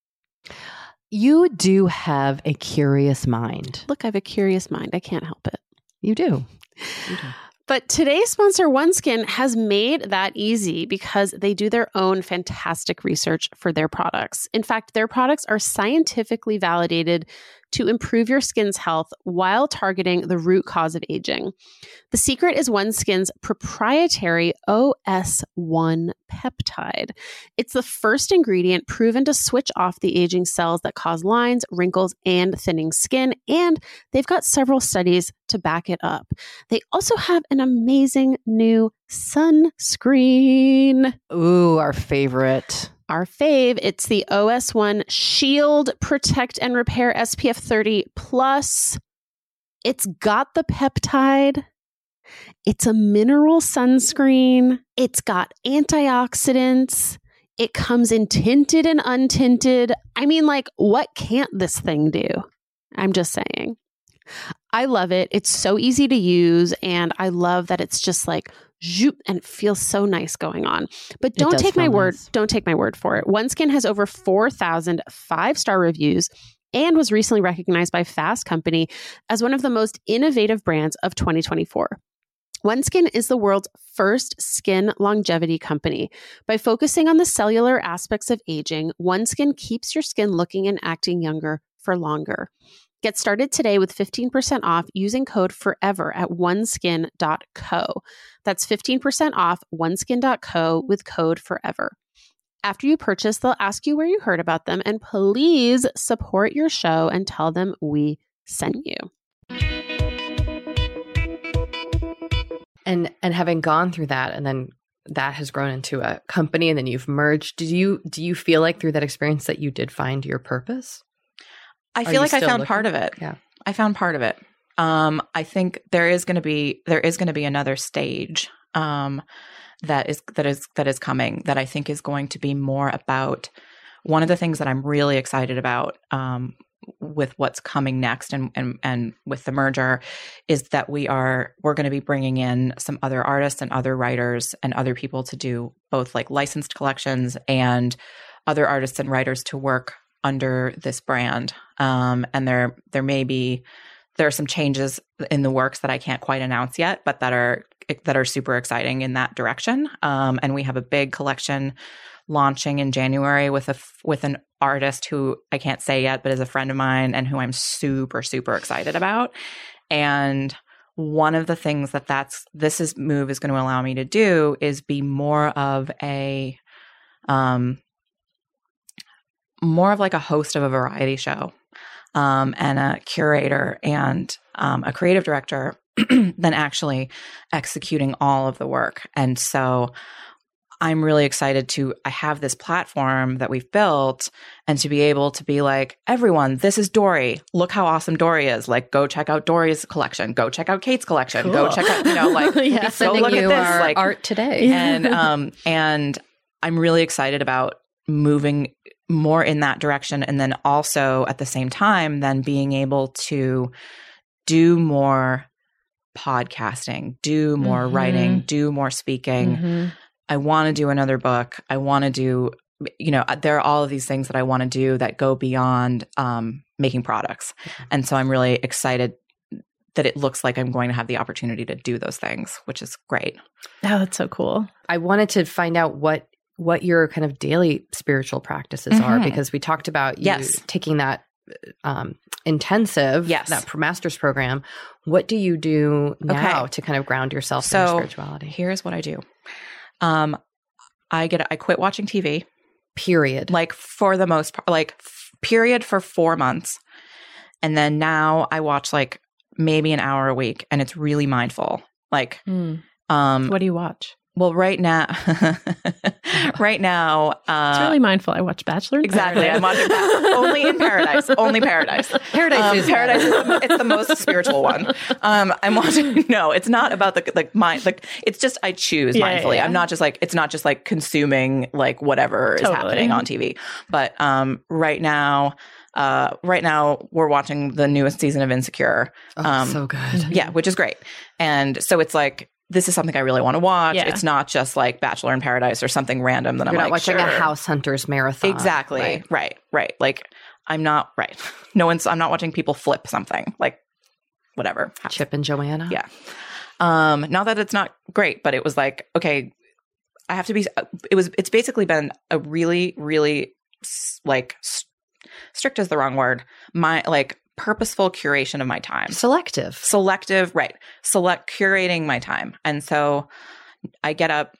You do have a curious mind. Look, I have a curious mind. I can't help it. You do. You do. But today's sponsor, OneSkin, has made that easy because they do their own fantastic research for their products. In fact, their products are scientifically validated to improve your skin's health while targeting the root cause of aging. The secret is OneSkin's proprietary O S one peptide. It's the first ingredient proven to switch off the aging cells that cause lines, wrinkles, and thinning skin, and they've got several studies to back it up. They also have an amazing new sunscreen. Ooh, our favorite. Our fave, it's the O S one Shield Protect and Repair S P F thirty plus. It's got the peptide. It's a mineral sunscreen. It's got antioxidants. It comes in tinted and untinted. I mean, like, what can't this thing do? I'm just saying. I love it. It's so easy to use. And I love that it's just like, zoop, and it feels so nice going on. But don't take my word. Nice. Don't take my word for it. OneSkin has over four thousand five-star reviews and was recently recognized by Fast Company as one of the most innovative brands of twenty twenty-four. OneSkin is the world's first skin longevity company. By focusing on the cellular aspects of aging, OneSkin keeps your skin looking and acting younger for longer. Get started today with fifteen percent off using code FOREVER at oneskin dot co. That's fifteen percent off oneskin dot co with code FOREVER. After you purchase, they'll ask you where you heard about them, and please support your show and tell them we sent you. And and having gone through that, and then that has grown into a company, and then you've merged. Do you do you feel like through that experience that you did find your purpose? I Are feel you like I still found looking? part of it. Yeah. I found part of it. Um, I think there is going to be there is going to be another stage um, that is that is that is coming that I think is going to be more about one of the things that I'm really excited about um, with what's coming next and and and with the merger is that we are we're going to be bringing in some other artists and other writers and other people to do both like licensed collections and other artists and writers to work under this brand. Um, and there, there may be, there are some changes in the works that I can't quite announce yet, but that are, that are super exciting in that direction. Um, and we have a big collection launching in January with a, with an artist who I can't say yet, but is a friend of mine and who I'm super, super excited about. And one of the things that that's, this is move is going to allow me to do is be more of a, um, more of like a host of a variety show um, and a curator and um, a creative director than actually executing all of the work. And so I'm really excited to, I have this platform that we've built and to be able to be like, everyone, this is Dory. Look how awesome Dory is. Like, go check out Dory's collection. Go check out Kate's collection. Cool. Go check out, you know, like, Yeah, go sending look you at this. our Like, art today. and, um, and I'm really excited about moving more in that direction. And then also at the same time, then being able to do more podcasting, do more Mm-hmm. writing, do more speaking. Mm-hmm. I want to do another book. I want to do, you know, there are all of these things that I want to do that go beyond um, making products. And so I'm really excited that it looks like I'm going to have the opportunity to do those things, which is great. Oh, that's so cool. I wanted to find out what what your kind of daily spiritual practices Mhm. are, because we talked about you Yes. taking that um, intensive, Yes. that master's program. What do you do now Okay. to kind of ground yourself So in your spirituality? Here's what I do. Um, I get, I quit watching T V, Period. like for the most part, like f- period for four months. And then now I watch like maybe an hour a week and it's really mindful. Like, um, What do you watch? Well, right now, right now, uh, It's really mindful. I watch Bachelor in exactly. Paradise. I'm watching that. Only in Paradise. Only Paradise. Paradise Um, is Paradise. Is the, it's the most spiritual one. Um, I'm watching. No, it's not about the like mind. Like it's just I choose Yeah, mindfully. yeah. I'm not just like it's not just like consuming like whatever Totally. is happening on T V. But um, right now, uh, right now we're watching the newest season of Insecure. Oh, Um, so good. Yeah, which is great. And so it's like. This is something I really want to watch. Yeah. It's not just like Bachelor in Paradise or something random that You're I'm not like, watching sure. a House Hunters marathon. Exactly. Right. right, right. Like I'm not right. No one's. I'm not watching people flip something. Like whatever. Chip and Joanna. Yeah. Um. Not that it's not great, but it was like okay. I have to be. It was. It's basically been a really, really like strict is the wrong word. My like. Purposeful curation of my time. Selective. Selective, right. Select curating my time. And so I get up,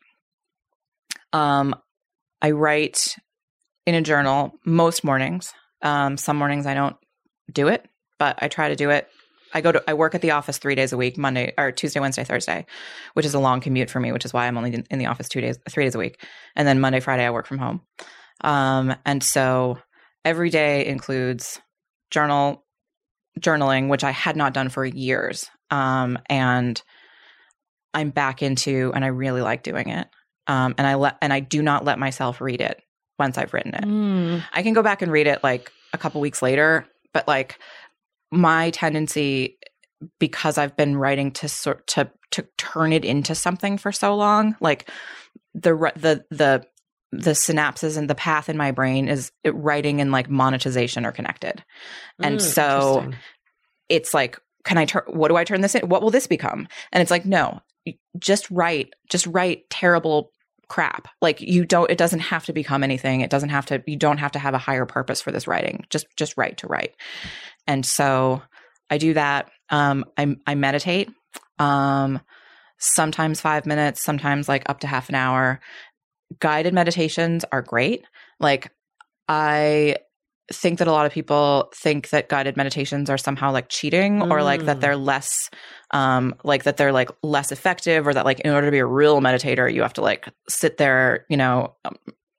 um, I write in a journal most mornings. Um, some mornings I don't do it, but I try to do it. I go to I work at the office three days a week, Monday or Tuesday, Wednesday, Thursday, which is a long commute for me, which is why I'm only in, in the office two days, three days a week. And then Monday, Friday, I work from home. Um, and so every day includes journal journaling, which I had not done for years. Um, and I'm back into, and I really like doing it. Um, and I let, and I do not let myself read it once I've written it. Mm. I can go back and read it like a couple weeks later, but like my tendency, because I've been writing to sort to, to turn it into something for so long, like the, the, the, the synapses and the path in my brain is it, writing and like monetization are connected. And Mm, so interesting. it's like, can I turn, what do I turn this in? What will this become? And it's like, no, just write, just write terrible crap. Like you don't, it doesn't have to become anything. It doesn't have to, you don't have to have a higher purpose for this writing. Just, just write to write. And so I do that. Um, I, I meditate, um, sometimes five minutes, sometimes like up to half an hour. Guided meditations are great. Like I think that a lot of people think that guided meditations are somehow like cheating mm. or like that they're less um like that they're like less effective or that like in order to be a real meditator you have to like sit there, you know, um,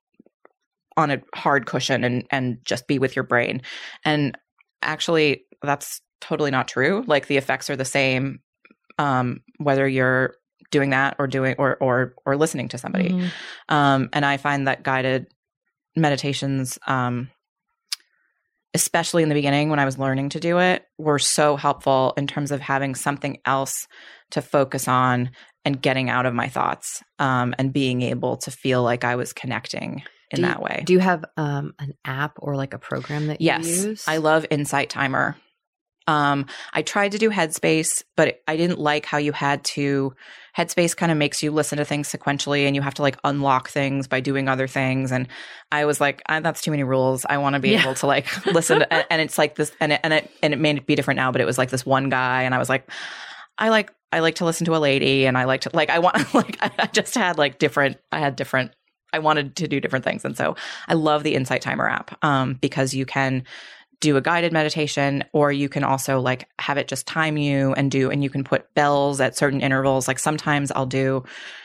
on a hard cushion and and just be with your brain. And actually that's totally not true. Like the effects are the same um whether you're doing that or doing or or or listening to somebody. Mm-hmm. Um, and I find that guided meditations, um, especially in the beginning when I was learning to do it, were so helpful in terms of having something else to focus on and getting out of my thoughts, um, and being able to feel like I was connecting in do you, that way. Do you have um, an app or like a program that you yes, use? I love Insight Timer. Um, I tried to do Headspace, but I didn't like how you had to. Headspace kind of makes you listen to things sequentially, and you have to like unlock things by doing other things. And I was like, ah, that's too many rules. I want to be yeah. able to like listen to, and, and it's like this, and it, and it and it may be different now, but it was like this one guy, and I was like, I like I like to listen to a lady, and I like to like I want like I just had like different. I had different. I wanted to do different things, and so I love the Insight Timer app um, because you can do a guided meditation, or you can also like have it just time you and do, and you can put bells at certain intervals. Like sometimes I'll do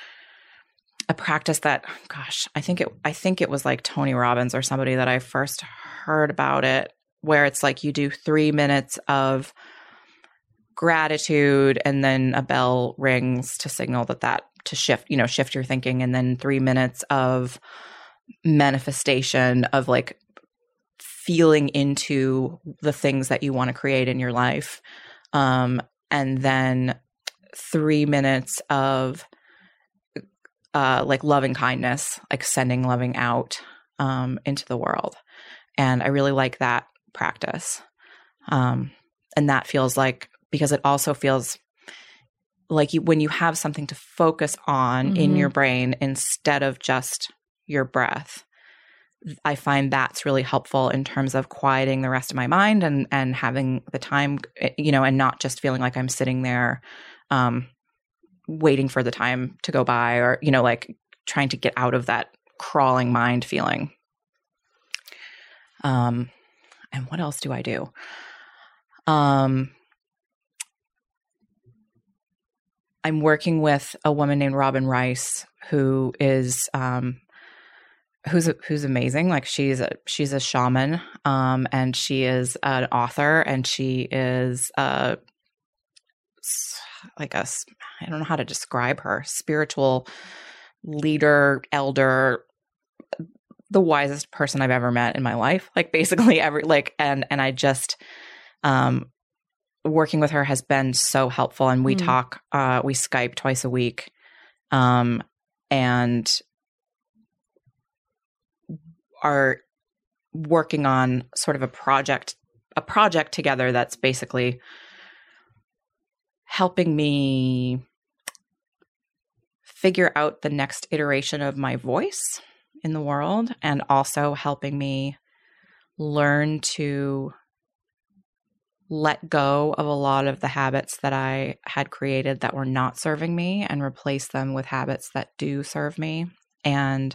a practice that, gosh, I think it, I think it was like Tony Robbins or somebody that I first heard about it, where it's like you do three minutes of gratitude and then a bell rings to signal that that to shift, you know, shift your thinking. And then three minutes of manifestation of like feeling into the things that you want to create in your life. Um, and then three minutes of uh, like loving kindness, like sending loving out um, into the world. And I really like that practice. Um, and that feels like, because it also feels like you, when you have something to focus on mm-hmm. in your brain instead of just your breath, I find that's really helpful in terms of quieting the rest of my mind and, and having the time, you know, and not just feeling like I'm sitting there um, waiting for the time to go by, or, you know, like trying to get out of that crawling mind feeling. Um, and what else do I do? Um, I'm working with a woman named Robin Rice, who is um, who's who's amazing. Like she's a she's a shaman, um, and she is an author, and she is a like a I don't know how to describe her, spiritual leader, elder, the wisest person I've ever met in my life. Like basically every like and and I just um. working with her has been so helpful, and we mm. talk, uh, we Skype twice a week, um, and are working on sort of a project, a project together that's basically helping me figure out the next iteration of my voice in the world, and also helping me learn to let go of a lot of the habits that I had created that were not serving me and replace them with habits that do serve me. And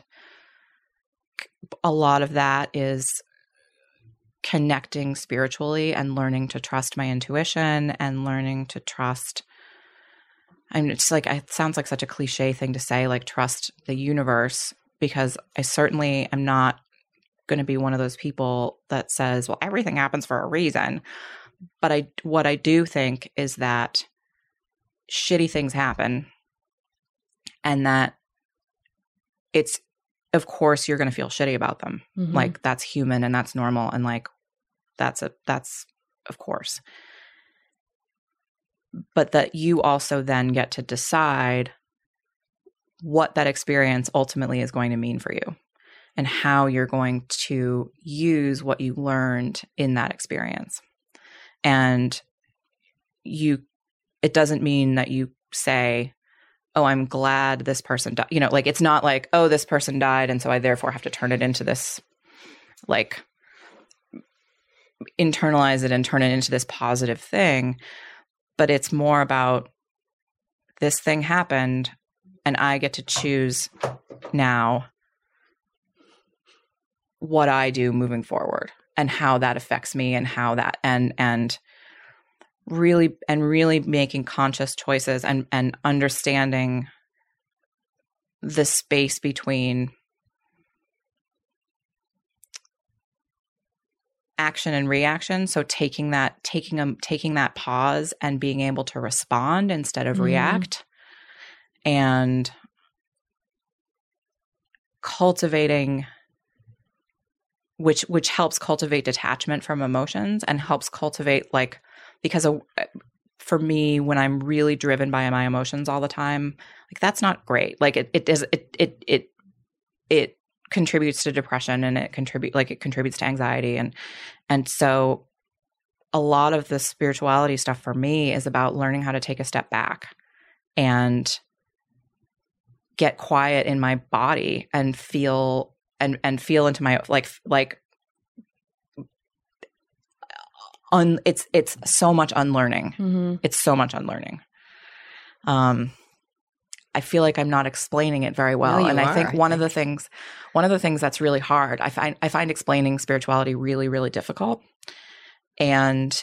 a lot of that is connecting spiritually and learning to trust my intuition and learning to trust. I mean, it's like, it sounds like such a cliche thing to say, like trust the universe, because I certainly am not going to be one of those people that says, well, everything happens for a reason. But I, what I do think is that shitty things happen, and that it's, of course, you're going to feel shitty about them. Mm-hmm. Like that's human and that's normal. And like, that's a, that's of course, but that you also then get to decide what that experience ultimately is going to mean for you and how you're going to use what you learned in that experience. And you, it doesn't mean that you say, oh, I'm glad this person died. You know, like, it's not like, oh, this person died, and so I therefore have to turn it into this, like, internalize it and turn it into this positive thing. But it's more about this thing happened, and I get to choose now what I do moving forward, and how that affects me, and how that, and, and really, and really making conscious choices, and, and understanding the space between action and reaction. So taking that, taking a, taking that pause and being able to respond instead of mm-hmm. react, and cultivating which which helps cultivate detachment from emotions, and helps cultivate, like, because of, for me, when I'm really driven by my emotions all the time, like, that's not great. Like it it does it it it it contributes to depression, and it contribute like it contributes to anxiety, and and so a lot of the spirituality stuff for me is about learning how to take a step back and get quiet in my body and feel and and feel into my like like un it's it's so much unlearning. Mm-hmm. It's so much unlearning. Um I feel like I'm not explaining it very well. No, and are, I think I one think. of the things one of the things that's really hard, I find I find explaining spirituality really, really difficult. And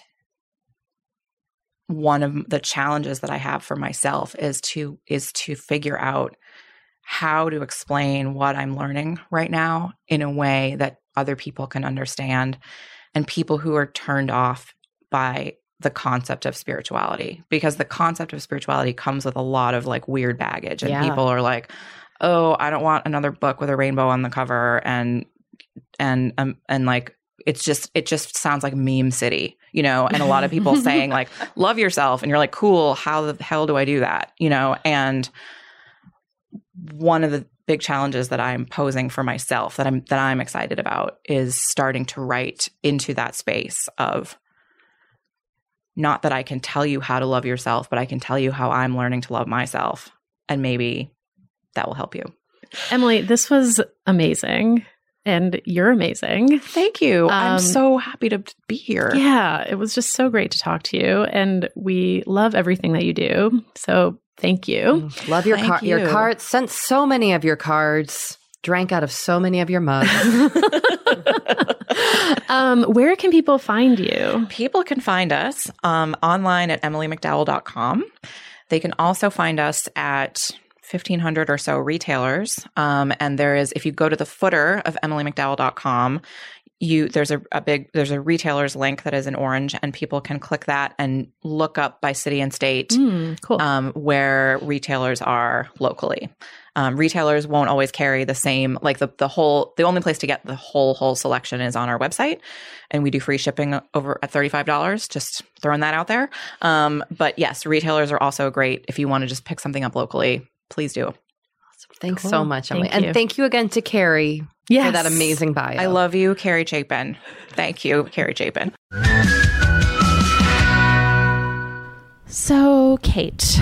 one of the challenges that I have for myself is to is to figure out how to explain what I'm learning right now in a way that other people can understand, and people who are turned off by the concept of spirituality, because the concept of spirituality comes with a lot of like weird baggage, and yeah. people are like, oh, I don't want another book with a rainbow on the cover. And, and, um, and like, it's just, it just sounds like meme city, you know, and a lot of people saying like, love yourself. And you're like, cool. How the hell do I do that? You know? And one of the big challenges that I'm posing for myself that I'm, that I'm excited about is starting to write into that space of, not that I can tell you how to love yourself, but I can tell you how I'm learning to love myself. And maybe that will help you. Emily, this was amazing. And you're amazing. Thank you. Um, I'm so happy to be here. Yeah, it was just so great to talk to you. And we love everything that you do. So thank you. Love your Thank car- you. your cards. Sent so many of your cards. Drank out of so many of your mugs. um, where can people find you? People can find us um, online at emily mcdowell dot com. They can also find us at fifteen hundred or so retailers. Um, and there is, if you go to the footer of emily mcdowell dot com, you there's a, a big there's a retailer's link that is in orange, and people can click that and look up by city and state Mm, cool. um, where retailers are locally. Um, retailers won't always carry the same, like the the whole. The only place to get the whole whole selection is on our website, and we do free shipping over at thirty-five dollars. Just throwing that out there. Um, but yes, retailers are also great if you want to just pick something up locally. Please do. Thanks Cool. so much, Emily. Thank you. And thank you again to Carrie Yes. for that amazing bio. I love you, Carrie Chapin. Thank you, Carrie Chapin. So, Kate,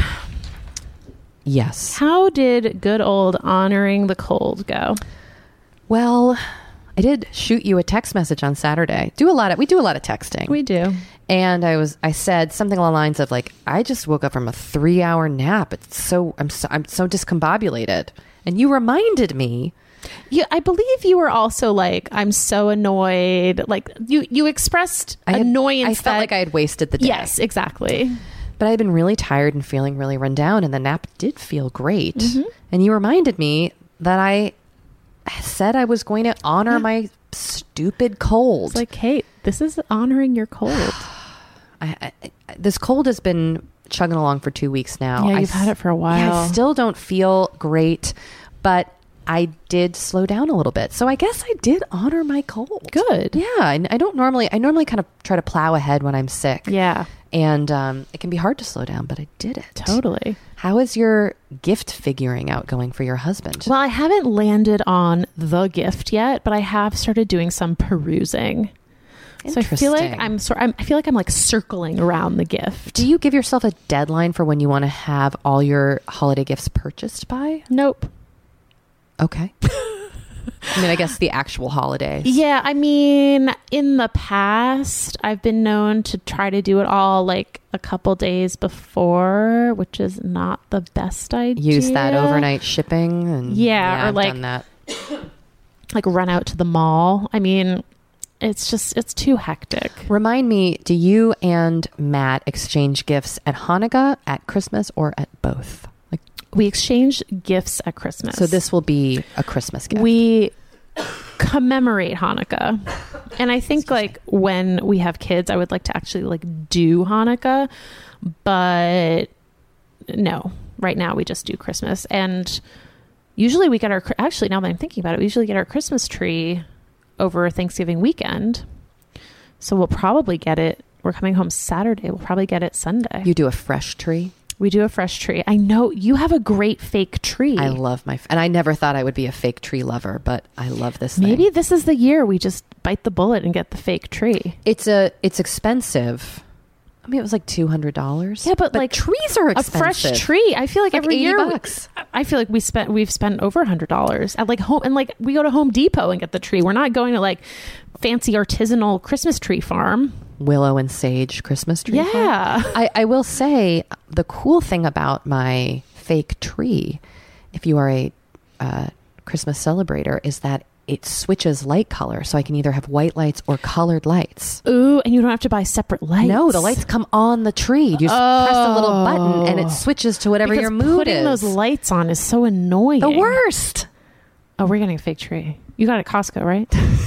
Yes. how did good old honoring the cold go? Well, I did shoot you a text message on Saturday. Do a lot of we do a lot of texting. We do. And I was I said something along the lines of like, I just woke up from a three hour nap. It's so I'm so I'm so discombobulated. And you reminded me. You, I believe you were also like, I'm so annoyed. Like you, you expressed I had- annoyance. I felt that- like I had wasted the day. Yes, exactly. But I had been really tired and feeling really run down, and the nap did feel great. Mm-hmm. And you reminded me that I said I was going to honor my stupid cold. It's like, Kate, this is honoring your cold. I, I, this cold has been chugging along for two weeks now. Yeah, I you've had s- it for a while. Yeah, I still don't feel great, but I did slow down a little bit. So I guess I did honor my cold. Good. Yeah, and I don't normally, I normally kind of try to plow ahead when I'm sick. Yeah, And um, it can be hard to slow down, but I did it. totally. How is your gift figuring out going for your husband? Well, I haven't landed on the gift yet, but I have started doing some perusing. So I feel like Interesting. I'm sort. I'm, I feel like I'm like circling around the gift. Do you give yourself a deadline for when you want to have all your holiday gifts purchased by? Nope. Okay. I mean, I guess the actual holidays. Yeah, I mean, in the past, I've been known to try to do it all like a couple days before, which is not the best idea. Use that overnight shipping. And Yeah, or I've like- done that. Like run out to the mall. I mean, it's just, it's too hectic. Remind me, do you and Matt exchange gifts at Hanukkah, at Christmas, or at both? Like, We exchange gifts at Christmas. so this will be a Christmas gift. We commemorate Hanukkah. And I think like when we have kids, I would like to actually like do Hanukkah, but no, right now we just do Christmas. And usually we get our, actually now that I'm thinking about it, we usually get our Christmas tree over Thanksgiving weekend. So we'll probably get it. We're coming home Saturday. We'll probably get it Sunday. You do a fresh tree. We do a fresh tree. I know you have a great fake tree. I love my, and I never thought I would be a fake tree lover, but I love this Maybe thing. this is the year we just bite the bullet and get the fake tree. It's a, it's expensive. I mean, it was like two hundred dollars. Yeah, but, like, trees are A expensive. fresh tree. I feel like, Like every eighty year, bucks. I feel like we spent we've spent over a hundred dollars at like home, and like we go to Home Depot and get the tree. We're not going to like fancy artisanal Christmas tree farm. Willow and sage Christmas tree. farm. Yeah, I, I will say the cool thing about my fake tree, if you are a uh, Christmas celebrator, is that it switches light color. So I can either have white lights or colored lights. ooh, and you don't have to buy separate lights. No, the lights come on the tree. You just press a little button and it switches to whatever because your mood putting is. those lights on is so annoying. the worst. Oh, we're getting a fake tree. You got it at Costco, right?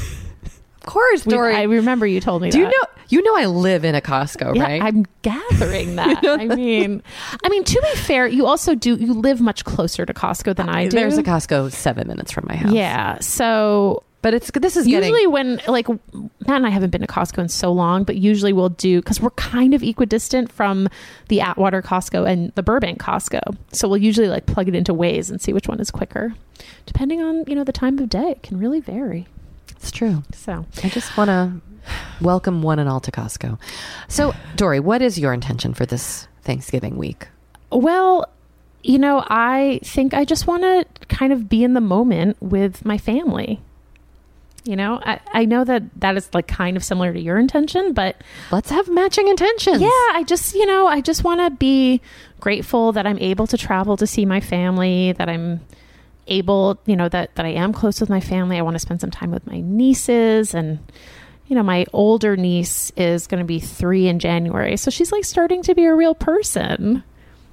Of course, We- Dory. I remember you told me Do that. you know? You know, I live in a Costco, Yeah, right? I'm gathering that. I mean, I mean, to be fair, you also do. You live much closer to Costco than I do. There's a Costco seven minutes from my house. Yeah, so but it's this is usually getting. when like Matt and I haven't been to Costco in so long, but usually we'll do because we're kind of equidistant from the Atwater Costco and the Burbank Costco. So we'll usually like plug it into Waze and see which one is quicker, depending on you know the time of day. It can really vary. It's true. So I just want to welcome one and all to Costco. So, Dory, what is your intention for this Thanksgiving week? well, you know, I think I just want to kind of be in the moment with my family. You know, I, I know that that is like kind of similar to your intention, but Let's have matching intentions. yeah, I just, you know, I just want to be grateful that I'm able to travel to see my family, that I'm able, you know, that, that I am close with my family. I want to spend some time with my nieces, and, you know, my older niece is going to be three in January. So she's like starting to be a real person.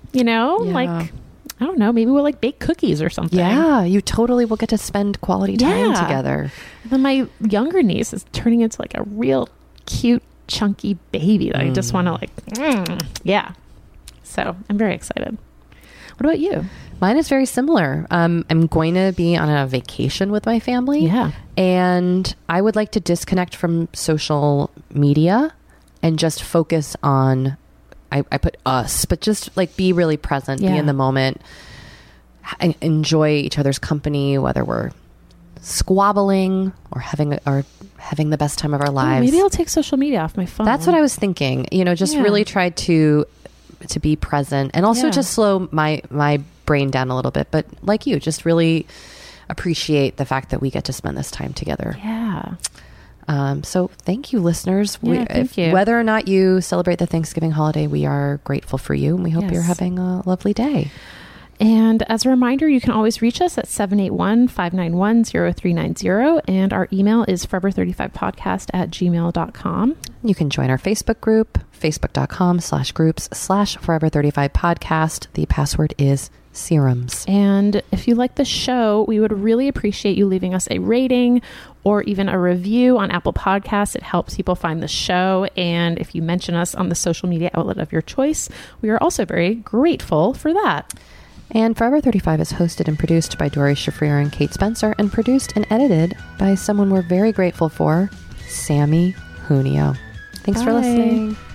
you know, Yeah. like, I don't know, maybe we'll like bake cookies or something. Yeah, you totally will get to spend quality time Yeah. together. And then my younger niece is turning into like a real cute, chunky baby that I just want to like, mm, yeah. So I'm very excited. What about you? Mine is very similar. Um, I'm going to be on a vacation with my family. Yeah. And I would like to disconnect from social media and just focus on, I, I put us, but just like be really present, Yeah. be in the moment, h- enjoy each other's company, whether we're squabbling or having a, or having the best time of our Oh, lives. maybe I'll take social media off my phone. That's what I was thinking. You know, just Yeah. really try to to be present and also Yeah. just slow my my brain down a little bit. But like you, just really appreciate the fact that we get to spend this time together. Yeah. Um, so thank you, listeners. Yeah, we, thank if, you. Whether or not you celebrate the Thanksgiving holiday, we are grateful for you, and we hope Yes. you're having a lovely day. And as a reminder, you can always reach us at seven eight one, five nine one, zero three nine zero. And our email is forever thirty-five podcast at gmail dot com. You can join our Facebook group, facebook.com slash groups slash forever 35 podcast. The password is serums. And if you like the show, we would really appreciate you leaving us a rating or even a review on Apple Podcasts. It helps people find the show. And if you mention us on the social media outlet of your choice, we are also very grateful for that. And Forever thirty-five is hosted and produced by Dory Shafrir and Kate Spencer, and produced and edited by someone we're very grateful for, Sammy Junio. Thanks for Bye. listening.